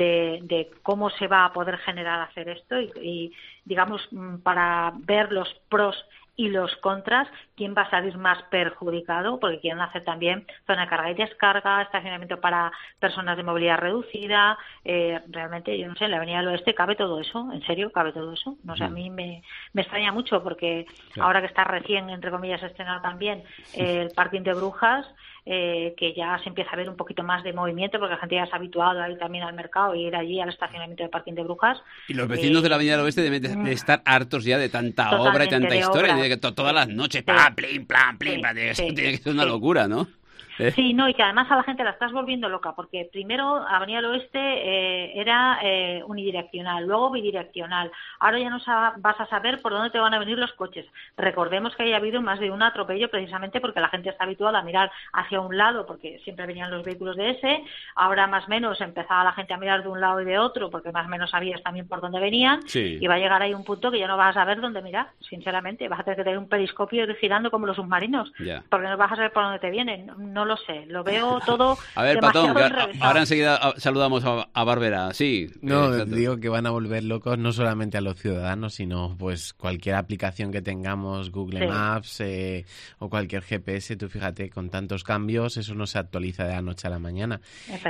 Speaker 11: de cómo se va a poder generar hacer esto y digamos, para ver los pros y los contras, quién va a salir más perjudicado, porque quieren hacer también zona de carga y descarga, estacionamiento para personas de movilidad reducida, realmente, yo no sé, en la Avenida del Oeste cabe todo eso, ¿en serio cabe todo eso? No sé, a mí me extraña mucho, porque ahora que está recién, entre comillas, estrenado también el parking de Brujas, que ya se empieza a ver un poquito más de movimiento, porque la gente ya se ha habituado a ir también al mercado y ir allí al estacionamiento del parking de Brujas.
Speaker 1: Y los vecinos de la Avenida del Oeste deben de estar hartos ya de tanta obra y tanta historia, de que todas las noches, plim, tiene que ser una locura, ¿no?
Speaker 11: Sí, no, y que además a la gente la estás volviendo loca, porque primero Avenida del Oeste era unidireccional, luego bidireccional. Ahora ya no vas a saber por dónde te van a venir los coches. Recordemos que haya habido más de un atropello precisamente porque la gente está habituada a mirar hacia un lado, porque siempre venían los vehículos de ese. Ahora más o menos empezaba la gente a mirar de un lado y de otro, porque más o menos sabías también por dónde venían. Sí. Y va a llegar ahí un punto que ya no vas a saber dónde mirar, sinceramente. Vas a tener que tener un periscopio ir girando como los submarinos, porque no vas a saber por dónde te vienen. No lo sé, lo veo todo.
Speaker 1: A ver, Patón, ahora enseguida saludamos a Barbera. Sí.
Speaker 7: No, digo que van a volver locos no solamente a los ciudadanos, sino pues cualquier aplicación que tengamos, Google Maps o cualquier GPS. Tú fíjate, con tantos cambios, eso no se actualiza de la noche a la mañana.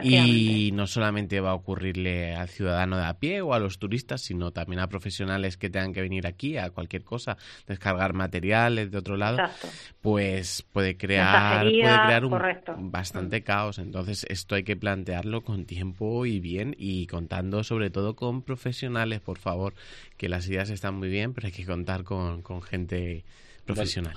Speaker 7: Y no solamente va a ocurrirle al ciudadano de a pie o a los turistas, sino también a profesionales que tengan que venir aquí a cualquier cosa, descargar materiales de otro lado. Exacto. Pues puede crear bastante caos. Entonces esto hay que plantearlo con tiempo y bien, y contando sobre todo con profesionales, por favor, que las ideas están muy bien, pero hay que contar con gente profesional.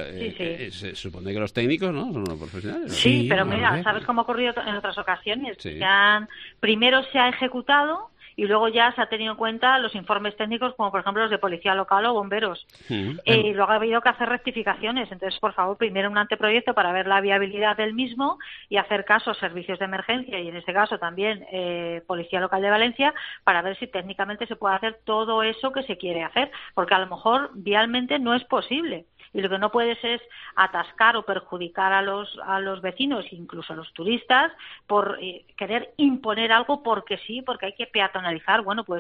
Speaker 1: Se supone que los técnicos, ¿no?, son los profesionales.
Speaker 11: Sí, pero mira, ¿sabes cómo ha ocurrido en otras ocasiones? Primero se ha ejecutado y luego ya se ha tenido en cuenta los informes técnicos, como por ejemplo los de policía local o bomberos. Y luego ha habido que hacer rectificaciones. Entonces, por favor, primero un anteproyecto para ver la viabilidad del mismo y hacer caso a servicios de emergencia y en ese caso también Policía Local de Valencia, para ver si técnicamente se puede hacer todo eso que se quiere hacer, porque a lo mejor vialmente no es posible. Y lo que no puedes es atascar o perjudicar a los vecinos, incluso a los turistas, por querer imponer algo porque sí, porque hay que peatonalizar. Bueno, pues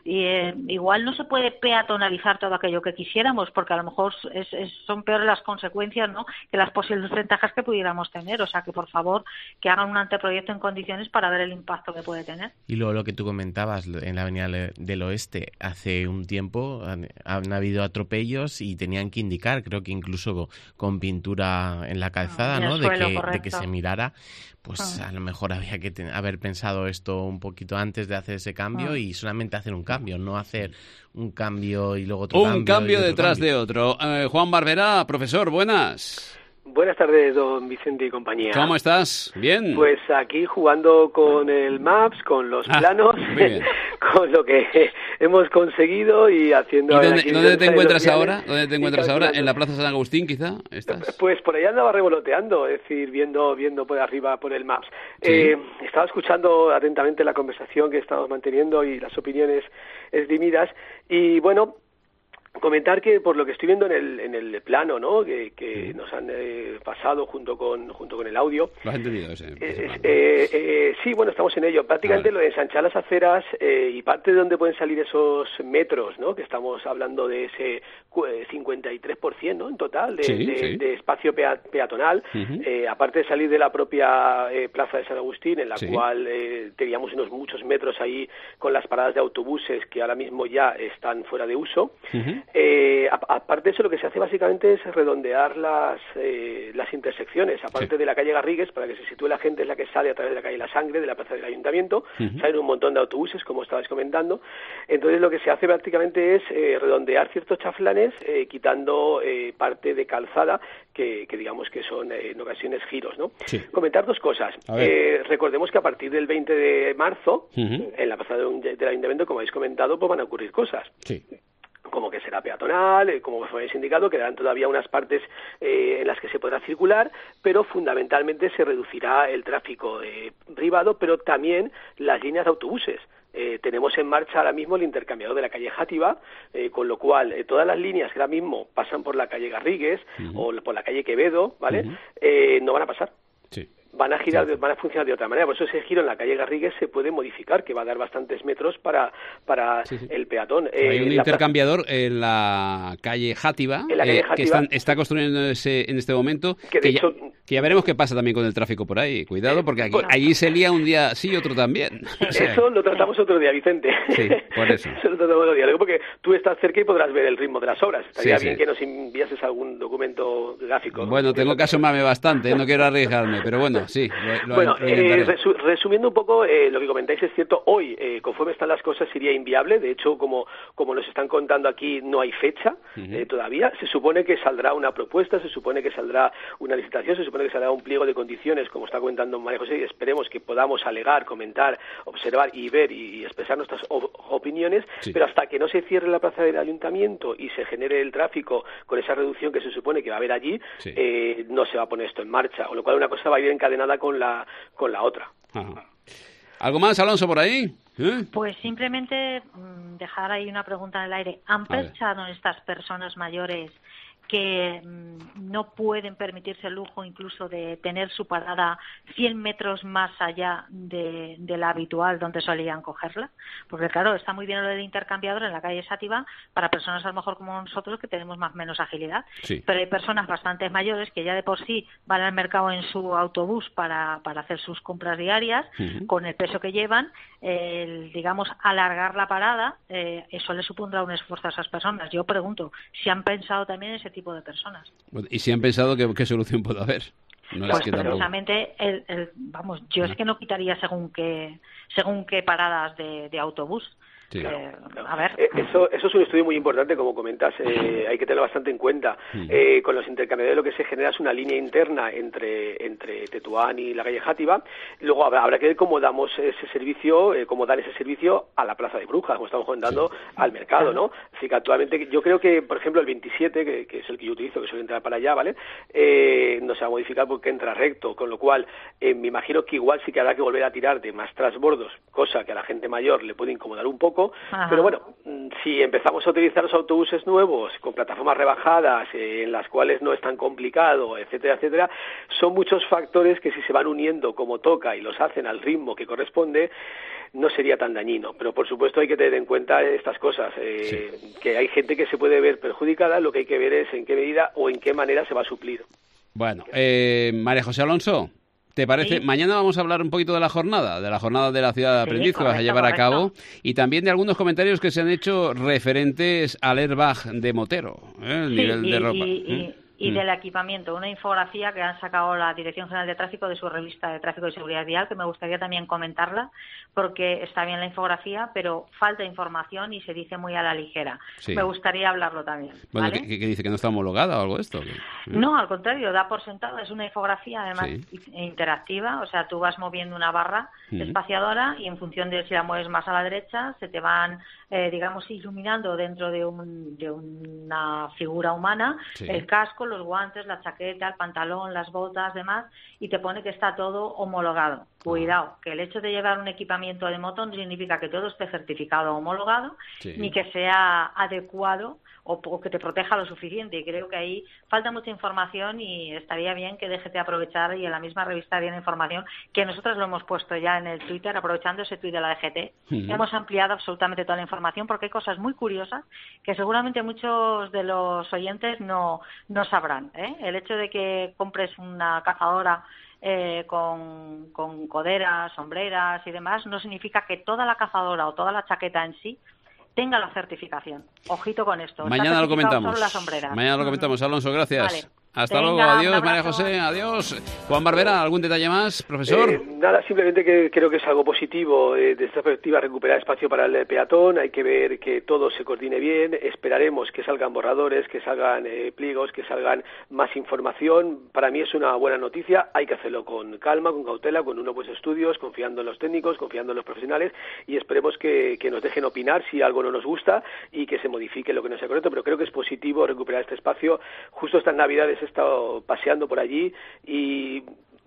Speaker 11: igual no se puede peatonalizar todo aquello que quisiéramos, porque a lo mejor son peores las consecuencias, ¿no?, que las posibles ventajas que pudiéramos tener. O sea, que por favor, que hagan un anteproyecto en condiciones para ver el impacto que puede tener.
Speaker 7: Y luego lo que tú comentabas en la Avenida del Oeste, hace un tiempo han habido atropellos y tenían que indicar, creo que incluso con pintura en la calzada, ¿no?, de que se mirara. Pues a lo mejor había que haber pensado esto un poquito antes de hacer ese cambio y solamente hacer un cambio, no hacer un cambio y luego otro cambio.
Speaker 1: Un cambio detrás de otro. Juan Barbera, profesor, buenas.
Speaker 14: Buenas tardes, don Vicente y compañía.
Speaker 1: ¿Cómo estás? ¿Bien?
Speaker 14: Pues aquí jugando con el Maps, con los planos, con lo que hemos conseguido y haciendo...
Speaker 1: ¿Y dónde te encuentras ahora? ¿Dónde te encuentras ahora? ¿En la Plaza San Agustín, quizá? ¿Estás?
Speaker 14: Pues por allá andaba revoloteando, es decir, viendo por arriba por el Maps. Sí. Estaba escuchando atentamente la conversación que estamos manteniendo y las opiniones esgrimidas y bueno... Comentar que por lo que estoy viendo en el plano, ¿no? que nos han pasado junto con el audio.
Speaker 1: ¿Lo has entendido
Speaker 14: sí, bueno, estamos en ello. Prácticamente lo de ensanchar las aceras y parte de donde pueden salir esos metros, ¿no? Que estamos hablando de ese 53%, ¿no? En total de espacio peatonal, aparte de salir de la propia plaza de San Agustín, en la cual teníamos unos muchos metros ahí con las paradas de autobuses que ahora mismo ya están fuera de uso. Aparte de eso, lo que se hace básicamente es redondear las intersecciones, aparte de la calle Garrigues, para que se sitúe la gente, es la que sale a través de la calle La Sangre, de la plaza del Ayuntamiento, salen un montón de autobuses, como estabais comentando. Entonces lo que se hace prácticamente es redondear ciertos chaflanes, quitando parte de calzada, que digamos que son en ocasiones giros, ¿no? Comentar dos cosas. Recordemos que a partir del 20 de marzo, en la plaza del Ayuntamiento, como habéis comentado, pues van a ocurrir cosas. Como que será peatonal, como os habéis indicado, quedarán todavía unas partes en las que se podrá circular, pero fundamentalmente se reducirá el tráfico privado, pero también las líneas de autobuses. Tenemos en marcha ahora mismo el intercambiador de la calle Játiva, con lo cual todas las líneas que ahora mismo pasan por la calle Garrigues o por la calle Quevedo, ¿vale? No van a pasar. Van a girar, van a funcionar de otra manera. Por eso ese giro en la calle Garrigues se puede modificar, que va a dar bastantes metros para el peatón.
Speaker 1: Hay un intercambiador en la calle Játiva, que está construyéndose en este momento, que ya veremos qué pasa también con el tráfico por ahí. Cuidado, porque allí se lía un día sí y otro también. O sea,
Speaker 14: eso lo tratamos otro día, Vicente.
Speaker 1: Sí, por eso.
Speaker 14: Eso lo tratamos otro día. Luego, porque tú estás cerca y podrás ver el ritmo de las obras. Estaría bien que nos enviases algún documento gráfico.
Speaker 1: Bueno, tengo que asomarme bastante, no quiero arriesgarme, pero bueno, sí.
Speaker 14: Resumiendo un poco, lo que comentáis es cierto. Hoy, conforme están las cosas, sería inviable. De hecho, como nos están contando aquí, no hay fecha todavía. Se supone que saldrá una propuesta, se supone que saldrá una licitación, se supone que saldrá un pliego de condiciones, como está comentando María José, y esperemos que podamos alegar, comentar, observar y ver y expresar nuestras opiniones, pero hasta que no se cierre la plaza del Ayuntamiento y se genere el tráfico con esa reducción que se supone que va a haber allí, no se va a poner esto en marcha, con lo cual una cosa va a ir encadenada con la otra.
Speaker 1: ¿Algo más, Alonso, por ahí?
Speaker 11: Pues simplemente dejar ahí una pregunta en el aire. ¿Han pensado en estas personas mayores que no pueden permitirse el lujo incluso de tener su parada 100 metros más allá de la habitual donde solían cogerla? Porque claro, está muy bien lo del intercambiador en la calle Sátiva para personas a lo mejor como nosotros que tenemos más o menos agilidad, pero hay personas bastante mayores que ya de por sí van al mercado en su autobús para hacer sus compras diarias, con el peso que llevan, digamos, alargar la parada, eso le supondrá un esfuerzo a esas personas. Yo pregunto si han pensado también en ese tipo de personas.
Speaker 1: ¿Y si han pensado qué solución puede haber? No
Speaker 11: pues precisamente, yo es que no quitaría según qué paradas de autobús. A ver.
Speaker 14: Eso es un estudio muy importante, como comentas, hay que tenerlo bastante en cuenta. Con los intercambiadores lo que se genera es una línea interna entre Tetuán y la calle Játiva. Luego habrá que ver cómo damos ese servicio, cómo dar ese servicio a la Plaza de Brujas, como estamos contando, al mercado, ¿no? Así que actualmente yo creo que, por ejemplo, el 27, que es el que yo utilizo, que suele entrar para allá, ¿vale? No se va a modificar porque entra recto, con lo cual me imagino que igual sí que habrá que volver a tirar de más transbordos, cosa que a la gente mayor le puede incomodar un poco. Pero bueno, si empezamos a utilizar los autobuses nuevos con plataformas rebajadas, en las cuales no es tan complicado, etcétera, etcétera, son muchos factores que si se van uniendo como toca y los hacen al ritmo que corresponde, no sería tan dañino. Pero por supuesto hay que tener en cuenta estas cosas, que hay gente que se puede ver perjudicada, lo que hay que ver es en qué medida o en qué manera se va a suplir.
Speaker 1: Bueno, María José Alonso, ¿te parece? Mañana vamos a hablar un poquito de la jornada de la ciudad de aprendiz que vas a llevar a cabo, y también de algunos comentarios que se han hecho referentes al airbag de motero, el nivel de ropa.
Speaker 11: Y del equipamiento, una infografía que han sacado la Dirección General de Tráfico de su revista de Tráfico y Seguridad Vial, que me gustaría también comentarla, porque está bien la infografía, pero falta información y se dice muy a la ligera. Me gustaría hablarlo también.
Speaker 1: Bueno,
Speaker 11: ¿vale?
Speaker 1: ¿qué dice? ¿Que no está homologada o algo de esto?
Speaker 11: No, al contrario, da por sentado, es una infografía además interactiva, o sea, tú vas moviendo una barra espaciadora y en función de si la mueves más a la derecha, se te van, digamos, iluminando dentro de una figura humana, el casco, los guantes, la chaqueta, el pantalón, las botas, demás, y te pone que está todo homologado. Cuidado, que el hecho de llevar un equipamiento de moto no significa que todo esté certificado o homologado, ni que sea adecuado o que te proteja lo suficiente. Y creo que ahí falta mucha información y estaría bien que dejes de aprovechar, y en la misma revista viene información que nosotros lo hemos puesto ya en el Twitter, aprovechando ese tuit de la DGT. Hemos ampliado absolutamente toda la información porque hay cosas muy curiosas que seguramente muchos de los oyentes no sabrán, ¿eh? El hecho de que compres una cazadora con coderas, sombreras y demás, no significa que toda la cazadora o toda la chaqueta en sí tenga la certificación. Ojito con esto.
Speaker 1: Mañana lo comentamos. Mañana lo comentamos, Alonso, gracias.
Speaker 11: Vale.
Speaker 1: Hasta luego, adiós María José, adiós. Juan Barberá, ¿algún detalle más, profesor?
Speaker 14: Nada, simplemente que creo que es algo positivo desde esta perspectiva, recuperar espacio para el peatón. Hay que ver que todo se coordine bien, esperaremos que salgan borradores, que salgan pliegos, que salgan más información. Para mí es una buena noticia, hay que hacerlo con calma, con cautela, con unos buenos estudios, confiando en los técnicos, confiando en los profesionales, y esperemos que nos dejen opinar si algo no nos gusta y que se modifique lo que no sea correcto, pero creo que es positivo recuperar este espacio. Justo estas Navidades he estado paseando por allí y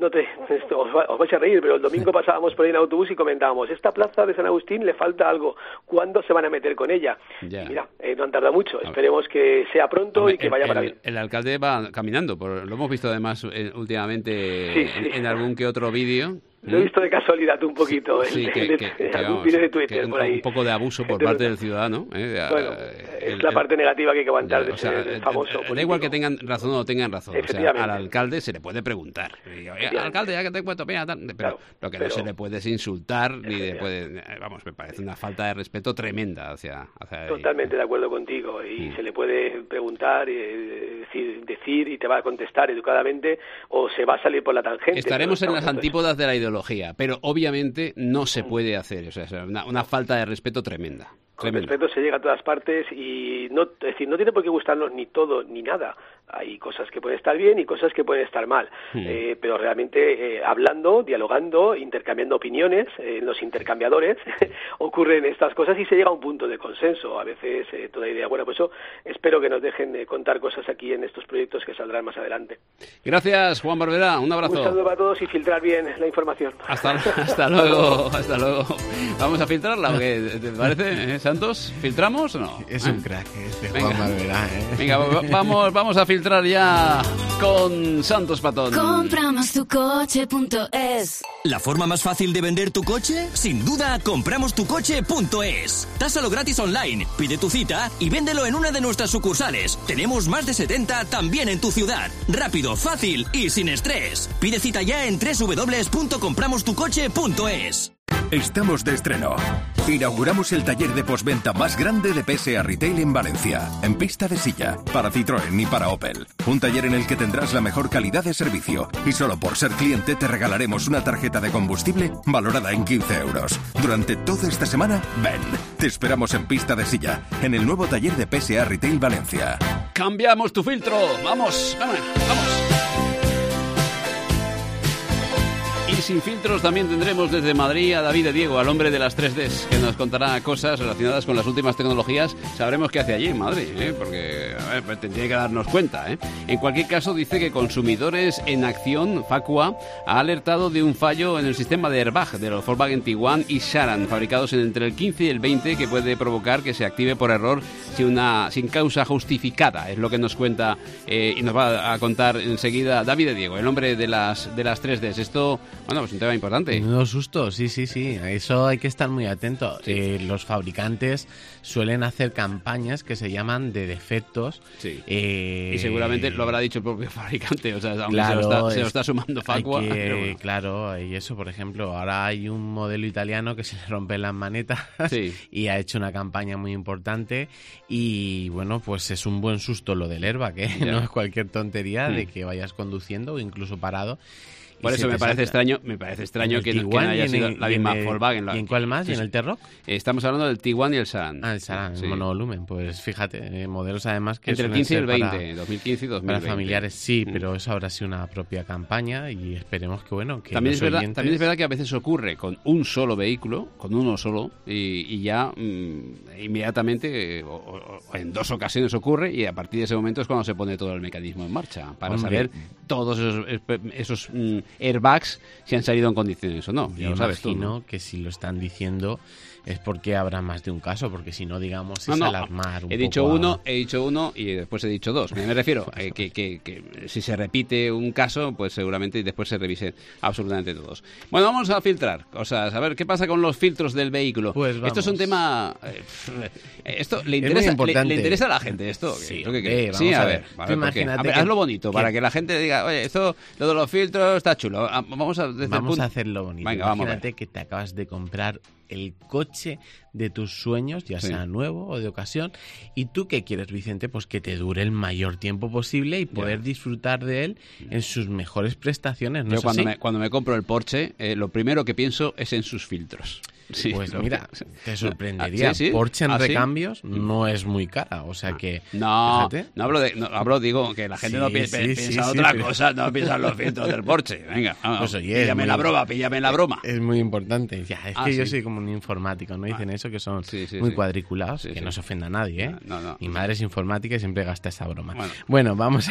Speaker 14: os vais a reír, pero el domingo pasábamos por ahí en autobús y comentábamos, esta plaza de San Agustín le falta algo, ¿cuándo se van a meter con ella? Y mira, no han tardado mucho, esperemos que sea pronto y que vaya para bien.
Speaker 1: El alcalde va caminando, lo hemos visto además últimamente en algún que otro vídeo.
Speaker 14: Lo he visto de casualidad un poquito en algún vídeo de Twitter por ahí.
Speaker 1: Un poco de abuso por parte del ciudadano.
Speaker 14: Bueno, es la parte negativa que hay que aguantar del famoso político.
Speaker 1: Da igual que tengan razón o no tengan razón. O sea, al alcalde se le puede preguntar. Alcalde, ya que te cuento, pero lo que no se le puede es insultar, ni vamos, me parece una falta de respeto tremenda hacia
Speaker 14: Totalmente de acuerdo contigo. Y se le puede preguntar, decir y te va a contestar educadamente, o se va a salir por la tangente.
Speaker 1: Estaremos en las antípodas de la ideología, pero obviamente no se puede hacer, o sea, es una falta de respeto tremenda.
Speaker 14: Con respeto se llega a todas partes y no tiene por qué gustarnos ni todo ni nada. Hay cosas que pueden estar bien y cosas que pueden estar mal, pero realmente hablando, dialogando, intercambiando opiniones, los intercambiadores ocurren estas cosas y se llega a un punto de consenso. A veces toda idea, bueno, pues eso espero que nos dejen contar cosas aquí en estos proyectos que saldrán más adelante.
Speaker 1: Gracias, Juan Barberá, un abrazo.
Speaker 14: Un saludo para todos y filtrar bien la información.
Speaker 1: Hasta luego. Vamos a filtrarla, ¿o qué te parece, Santos? ¿Filtramos o no?
Speaker 7: Es un crack Juan Barberá.
Speaker 1: Venga, vamos a filtrar ya con Santos Patón.
Speaker 15: Compramostucoche.es. ¿La forma más fácil de vender tu coche? Sin duda, compramostucoche.es. Tásalo gratis online, pide tu cita y véndelo en una de nuestras sucursales. Tenemos más de 70 también en tu ciudad. Rápido, fácil y sin estrés. Pide cita ya en www.compramostucoche.es.
Speaker 16: Estamos de estreno. Inauguramos el taller de postventa más grande de PSA Retail en Valencia, en pista de silla, para Citroën y para Opel. Un taller en el que tendrás la mejor calidad de servicio y solo por ser cliente te regalaremos una tarjeta de combustible valorada en 15 euros. Durante toda esta semana, ven. Te esperamos en pista de silla, en el nuevo taller de PSA Retail Valencia.
Speaker 1: Cambiamos tu filtro. Vamos. Y sin filtros también tendremos desde Madrid a David de Diego, al hombre de las 3Ds, que nos contará cosas relacionadas con las últimas tecnologías. Sabremos qué hace allí en Madrid, porque pues tendría que darnos cuenta. En cualquier caso, dice que Consumidores en Acción, Facua, ha alertado de un fallo en el sistema de airbag de los Volkswagen Tiguan y Sharan, fabricados entre el 15 y el 20, que puede provocar que se active por error sin causa justificada. Es lo que nos cuenta y nos va a contar enseguida David de Diego, el hombre de las 3Ds. Esto... Bueno, pues un tema importante.
Speaker 7: No susto, sí. A eso hay que estar muy atento. Los fabricantes suelen hacer campañas que se llaman de defectos. Sí.
Speaker 1: Y seguramente lo habrá dicho el propio fabricante. O sea, aunque se lo está sumando Facua.
Speaker 7: Bueno. Claro, y eso, por ejemplo, ahora hay un modelo italiano que se le rompen las manetas y ha hecho una campaña muy importante. Y bueno, pues es un buen susto lo del airbag, ¿eh? No es cualquier tontería de que vayas conduciendo o incluso parado.
Speaker 1: Por eso me parece extraño que no haya sido la misma Volkswagen.
Speaker 7: ¿Y en cuál más? ¿Y en el T-Roc?
Speaker 1: Estamos hablando del Tiguan y el Sharan.
Speaker 7: El Sharan, el monovolumen. Pues fíjate, modelos además que
Speaker 1: entre el 15 y el 20, 2015 y 2020.
Speaker 7: Para familiares pero eso habrá sido una propia campaña y esperemos que
Speaker 1: también es verdad que a veces ocurre con un solo vehículo, y ya inmediatamente o en dos ocasiones ocurre, y a partir de ese momento es cuando se pone todo el mecanismo en marcha para saber todos esos airbags si han salido en condiciones o no. Ya lo sabes tú,
Speaker 7: imagino
Speaker 1: ¿no?
Speaker 7: que si lo están diciendo es porque habrá más de un caso, porque si no, digamos, es alarmar un poco.
Speaker 1: He dicho uno y después he dicho dos. Me refiero que si se repite un caso, pues seguramente después se revisen absolutamente todos. Bueno, vamos a filtrar cosas. A ver, ¿qué pasa con los filtros del vehículo?
Speaker 7: Pues vamos.
Speaker 1: Esto es un tema... esto le interesa a la gente, esto.
Speaker 7: Sí,
Speaker 1: sí, a ver.
Speaker 7: Imagínate
Speaker 1: hazlo bonito, para que la gente diga, oye, esto, lo de los filtros está chulo. Vamos a
Speaker 7: hacerlo bonito.
Speaker 1: Venga,
Speaker 7: imagínate que te acabas de comprar el coche de tus sueños, ya sea nuevo o de ocasión, y tú ¿qué quieres, Vicente? Pues que te dure el mayor tiempo posible y poder disfrutar de él en sus mejores prestaciones, ¿no?
Speaker 1: Yo cuando me compro el Porsche, lo primero que pienso es en sus filtros. Sí,
Speaker 7: pues mira, te sorprendería. Porsche en recambios no es muy cara, o sea que...
Speaker 1: No digo que la gente piensa otra cosa, no piensa en los filtros del Porsche. Venga,
Speaker 7: pues oye,
Speaker 1: píllame la broma.
Speaker 7: Es muy importante. Ya, es que yo soy como un informático, ¿no? Dicen eso, que son muy cuadriculados, que no se ofenda a nadie, ¿eh?
Speaker 1: No.
Speaker 7: Mi madre es informática y siempre gasta esa broma. Bueno, vamos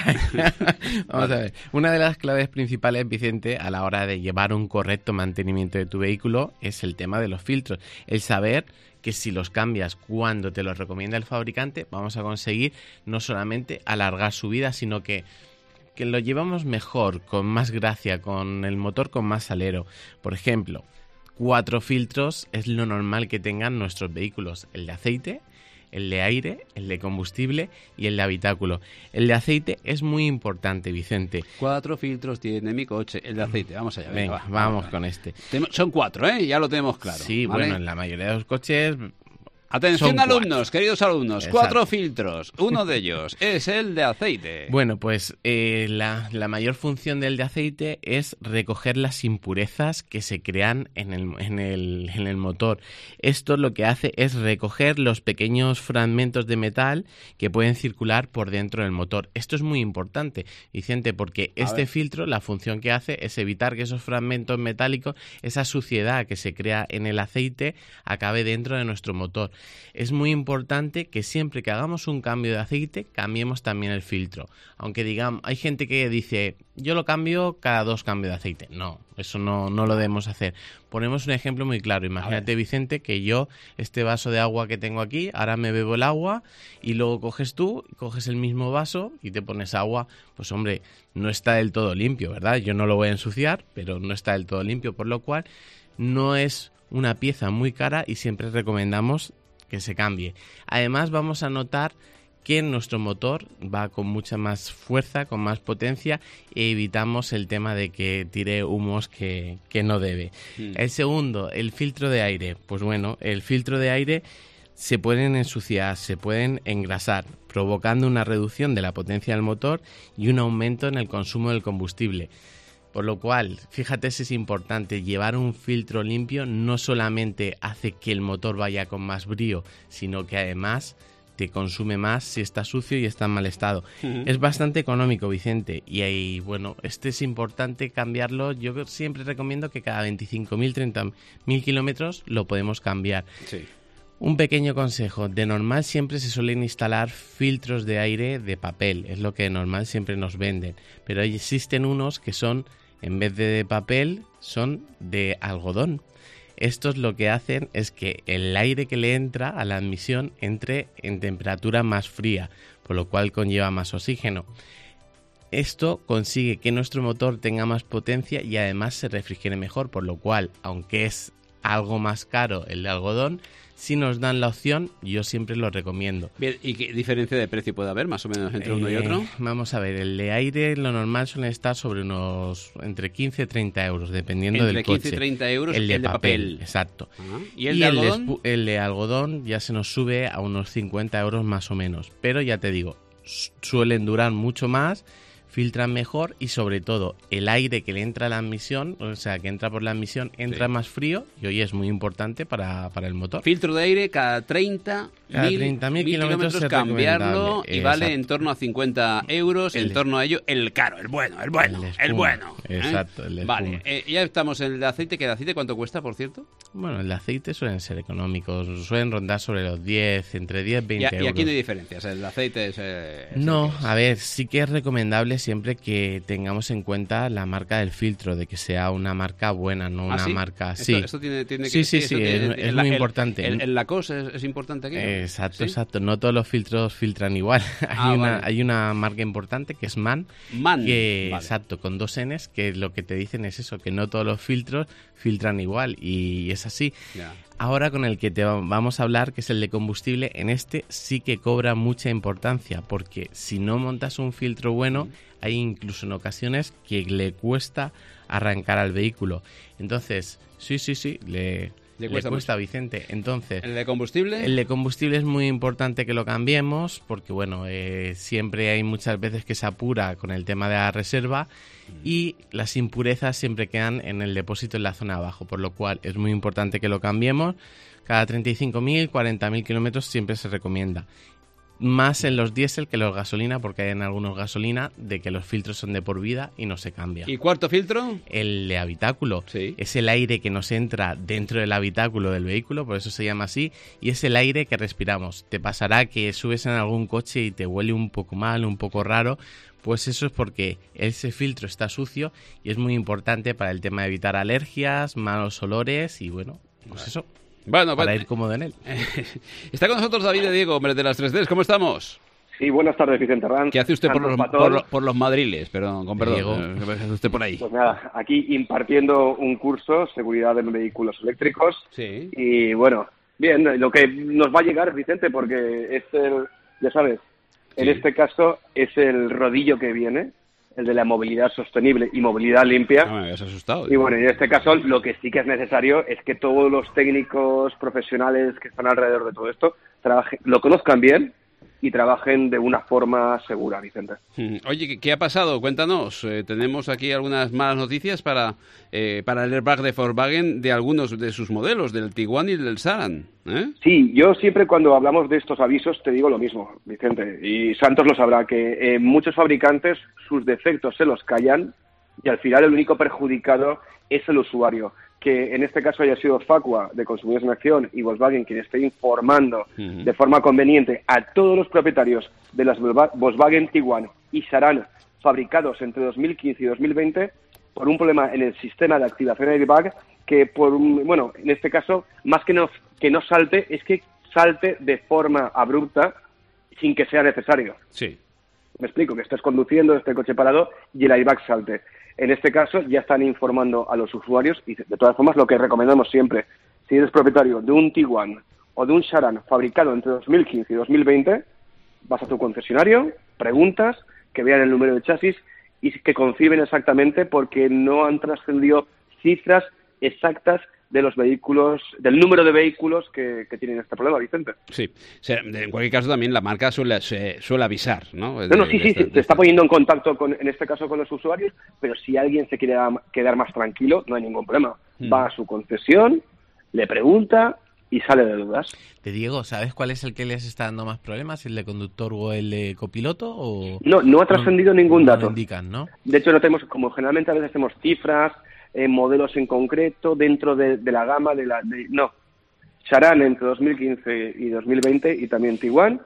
Speaker 7: a ver. Una de las claves principales, Vicente, a la hora de llevar un correcto mantenimiento de tu vehículo es el tema de los filtros. El saber que si los cambias cuando te los recomienda el fabricante, vamos a conseguir no solamente alargar su vida, sino que lo llevamos mejor, con más gracia, con el motor con más salero. Por ejemplo, 4 filtros es lo normal que tengan nuestros vehículos: el de aceite, el de aire, el de combustible y el de habitáculo. El de aceite es muy importante, Vicente.
Speaker 1: 4 filtros tiene mi coche, el de aceite. Vamos allá.
Speaker 7: Venga, vamos con este.
Speaker 1: Son 4, ¿eh? Ya lo tenemos claro.
Speaker 7: Sí, ¿vale? Bueno, en la mayoría de los coches...
Speaker 1: Atención alumnos, queridos alumnos, 4 filtros, uno de ellos es el de aceite.
Speaker 7: Bueno, pues la mayor función del de aceite es recoger las impurezas que se crean en el motor. Esto lo que hace es recoger los pequeños fragmentos de metal que pueden circular por dentro del motor. Esto es muy importante, Vicente, porque este filtro, la función que hace es evitar que esos fragmentos metálicos, esa suciedad que se crea en el aceite, acabe dentro de nuestro motor. Es muy importante que siempre que hagamos un cambio de aceite, cambiemos también el filtro. Aunque digamos, hay gente que dice, yo lo cambio cada 2 cambios de aceite. No, eso no lo debemos hacer. Ponemos un ejemplo muy claro. Imagínate, Vicente, que yo, este vaso de agua que tengo aquí, ahora me bebo el agua y luego coges el mismo vaso y te pones agua. Pues hombre, no está del todo limpio, ¿verdad? Yo no lo voy a ensuciar, pero no está del todo limpio, por lo cual no es una pieza muy cara y siempre recomendamos que se cambie. Además, vamos a notar que nuestro motor va con mucha más fuerza, con más potencia, e evitamos el tema de que tire humos que no debe. El segundo, el filtro de aire. Pues bueno, el filtro de aire se pueden ensuciar, se pueden engrasar, provocando una reducción de la potencia del motor y un aumento en el consumo del combustible. Por lo cual, fíjate si es importante, llevar un filtro limpio no solamente hace que el motor vaya con más brío, sino que además te consume más si está sucio y está en mal estado. Es bastante económico, Vicente, y ahí, bueno, es importante cambiarlo. Yo siempre recomiendo que cada 25.000, 30.000 kilómetros lo podemos cambiar.
Speaker 1: Sí.
Speaker 7: Un pequeño consejo, de normal siempre se suelen instalar filtros de aire de papel, es lo que de normal siempre nos venden, pero existen unos que son, en vez de papel, son de algodón. Estos lo que hacen es que el aire que le entra a la admisión entre en temperatura más fría, por lo cual conlleva más oxígeno. Esto consigue que nuestro motor tenga más potencia y además se refrigere mejor, por lo cual, aunque es algo más caro el de algodón, si nos dan la opción, yo siempre lo recomiendo.
Speaker 1: Bien, ¿y qué diferencia de precio puede haber más o menos entre uno y otro?
Speaker 7: Vamos a ver, el de aire lo normal suele estar sobre unos entre 15 y 30 euros, dependiendo del coche.
Speaker 1: Entre 15 y 30 euros el de papel.
Speaker 7: Exacto.
Speaker 1: ¿Y el de algodón?
Speaker 7: El de algodón ya se nos sube a unos 50 euros más o menos. Pero ya te digo, suelen durar mucho más, filtran mejor y sobre todo el aire que le entra a la admisión, o sea, que entra por la admisión, entra más frío y hoy es muy importante para el motor.
Speaker 1: Filtro de aire cada 30
Speaker 7: Cada 30.000 kilómetros es
Speaker 1: cambiarlo y
Speaker 7: recomendable.
Speaker 1: vale
Speaker 7: Exacto.
Speaker 1: en torno a 50 euros, en torno a ello el caro, el bueno.
Speaker 7: Exacto, el de
Speaker 1: Vale,
Speaker 7: espuma.
Speaker 1: ya estamos en el de aceite, que el aceite ¿cuánto cuesta, por cierto?
Speaker 7: Bueno, el de aceite suelen ser económicos, suelen rondar sobre los 10, entre 10 y 20 euros.
Speaker 1: Y aquí no hay diferencias, el de aceite es...
Speaker 7: No, a ver, sí que es recomendable siempre que tengamos en cuenta la marca del filtro, de que sea una marca buena, no una
Speaker 1: ¿sí?
Speaker 7: marca...
Speaker 1: Esto tiene que...
Speaker 7: Sí,
Speaker 1: esto tiene-
Speaker 7: es muy importante.
Speaker 1: El Lacoste es importante aquí, ¿no?
Speaker 7: Exacto,
Speaker 1: ¿Sí?
Speaker 7: exacto. No todos los filtros filtran igual.
Speaker 1: Vale.
Speaker 7: Hay una marca importante que es MAN.
Speaker 1: MAN,
Speaker 7: Que,
Speaker 1: vale.
Speaker 7: exacto, con 2 Ns, que lo que te dicen es eso, que no todos los filtros filtran igual. Y es así.
Speaker 1: Ya.
Speaker 7: Ahora con el que te vamos a hablar, que es el de combustible, en este sí que cobra mucha importancia, porque si no montas un filtro bueno, hay incluso en ocasiones que le cuesta arrancar al vehículo. Entonces, sí, le cuesta, Vicente. Entonces,
Speaker 1: ¿El de combustible?
Speaker 7: el de combustible es muy importante que lo cambiemos, porque bueno, siempre hay muchas veces que se apura con el tema de la reserva y las impurezas siempre quedan en el depósito en la zona de abajo, por lo cual es muy importante que lo cambiemos. Cada 35.000, 40.000 kilómetros siempre se recomienda. Más en los diésel que los gasolina, porque hay en algunos gasolina de que los filtros son de por vida y no se cambian.
Speaker 1: ¿Y cuarto filtro?
Speaker 7: El de habitáculo.
Speaker 1: Sí.
Speaker 7: Es el aire que nos entra dentro del habitáculo del vehículo, por eso se llama así, y es el aire que respiramos. Te pasará que subes en algún coche y te huele un poco mal, un poco raro, pues eso es porque ese filtro está sucio y es muy importante para el tema de evitar alergias, malos olores y bueno, pues eso.
Speaker 1: Bueno,
Speaker 7: para ir cómodo en él.
Speaker 1: Está con nosotros David de Diego, hombre de las 3Ds. ¿Cómo estamos?
Speaker 17: Sí, buenas tardes, Vicente Ranz.
Speaker 1: ¿Qué hace usted por los madriles? Perdón, con perdón.
Speaker 7: Diego.
Speaker 1: ¿Qué hace usted por ahí?
Speaker 17: Pues nada, aquí impartiendo un curso, seguridad en vehículos eléctricos.
Speaker 1: Sí.
Speaker 17: Y bueno, bien, lo que nos va a llegar, Vicente, porque es ya sabes, en este caso es el rodillo que viene, el de la movilidad sostenible y movilidad limpia.
Speaker 1: No me habías asustado.
Speaker 17: Y bueno, en este caso lo que sí que es necesario es que todos los técnicos profesionales que están alrededor de todo esto lo conozcan bien y trabajen de una forma segura, Vicente.
Speaker 1: Oye, ¿qué ha pasado? Cuéntanos. Tenemos aquí algunas malas noticias para el airbag de Volkswagen de algunos de sus modelos, del Tiguan y del Sharan.
Speaker 17: Sí, yo siempre cuando hablamos de estos avisos te digo lo mismo, Vicente, y Santos lo sabrá, que muchos fabricantes sus defectos se los callan y al final el único perjudicado es el usuario, que en este caso haya sido Facua de Consumidores en Acción y Volkswagen quien esté informando de forma conveniente a todos los propietarios de las Volkswagen Tiguan y Sharan fabricados entre 2015 y 2020 por un problema en el sistema de activación airbag que en este caso, más que no salte, es que salte de forma abrupta sin que sea necesario.
Speaker 1: Sí.
Speaker 17: Me explico, que estés conduciendo este coche parado y el airbag salte. En este caso ya están informando a los usuarios y de todas formas lo que recomendamos siempre, si eres propietario de un Tiguan o de un Sharan fabricado entre 2015 y 2020, vas a tu concesionario, preguntas, que vean el número de chasis y que confirmen exactamente porque no han trascendido cifras exactas de los vehículos, del número de vehículos que tienen este problema, Vicente.
Speaker 1: Sí. O sea, en cualquier caso también la marca suele avisar, ¿no?
Speaker 17: Sí, te está poniendo en contacto en este caso con los usuarios, pero si alguien se quiere quedar más tranquilo, no hay ningún problema. Va a su concesión, le pregunta y sale de dudas.
Speaker 7: Te Diego, ¿sabes cuál es el que les está dando más problemas? ¿El de conductor o el de copiloto? ¿O
Speaker 17: no ha trascendido ningún dato.
Speaker 7: No indican, ¿no?
Speaker 17: De hecho, no tenemos, como generalmente a veces hacemos cifras, modelos en concreto dentro de la gama no. Sharan entre 2015 y 2020 y también Tiguan.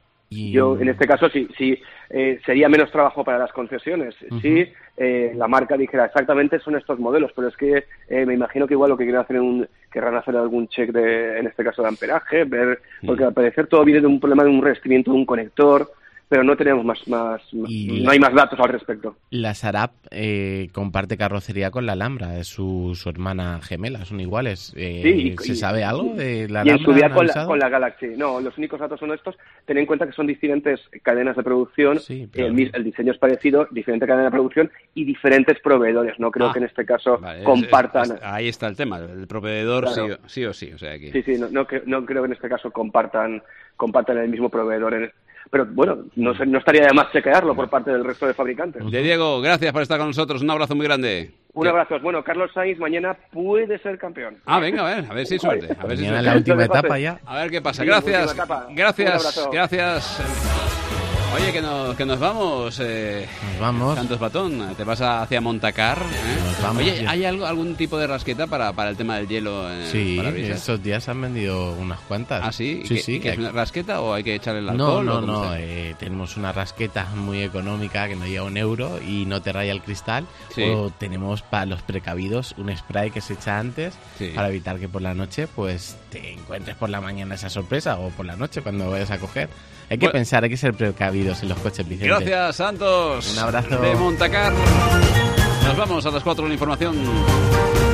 Speaker 17: Yo, en este caso, sí sería menos trabajo para las concesiones. Sí, la marca dijera exactamente son estos modelos, pero es que me imagino que igual lo que querrán hacer algún check en este caso de amperaje, porque al parecer todo viene de un problema de un revestimiento de un conector, pero no tenemos no hay más datos al respecto.
Speaker 7: La Sarap comparte carrocería con la Alhambra, es su hermana gemela, son iguales. ¿Se sabe algo de la Alhambra?
Speaker 17: Y en su día con la Galaxy. No, los únicos datos son estos. Ten en cuenta que son diferentes cadenas de producción, el diseño es parecido, diferente cadena de producción y diferentes proveedores. No creo que en este caso compartan.
Speaker 1: Ahí está el tema, el proveedor claro. sí o sí. O sea, que...
Speaker 17: Sí, no creo que en este caso compartan el mismo proveedor. Pero bueno, no estaría de más chequearlo por parte del resto de fabricantes.
Speaker 1: De Diego, gracias por estar con nosotros. Un abrazo muy grande.
Speaker 17: Un abrazo. Bueno, Carlos Sainz mañana puede ser campeón.
Speaker 1: Venga, a ver si hay suerte. A ver si
Speaker 7: mañana la última etapa ya.
Speaker 1: A ver qué pasa.
Speaker 17: Sí,
Speaker 1: Gracias.
Speaker 17: Un
Speaker 1: Gracias. Oye, que nos vamos.
Speaker 7: Nos vamos.
Speaker 1: Santos Batón, te vas hacia Montacar.
Speaker 7: Nos vamos.
Speaker 1: Oye, ¿hay algún tipo de rasqueta para el tema del hielo?
Speaker 7: Sí, estos días han vendido unas cuantas.
Speaker 1: ¿Ah, sí?
Speaker 7: Sí.
Speaker 1: ¿Es una rasqueta o hay que echarle el alcohol?
Speaker 7: No. Tenemos una rasqueta muy económica que no lleva €1 y no te raya el cristal.
Speaker 1: Sí.
Speaker 7: O tenemos para los precavidos un spray que se echa antes para evitar que por la noche pues te encuentres por la mañana esa sorpresa o por la noche cuando vayas a coger. Hay que pensar, hay que ser precavidos en los coches, Vicente.
Speaker 1: Gracias, Santos.
Speaker 7: Un abrazo.
Speaker 1: De Montacar. Nos vamos a las 4 de la información.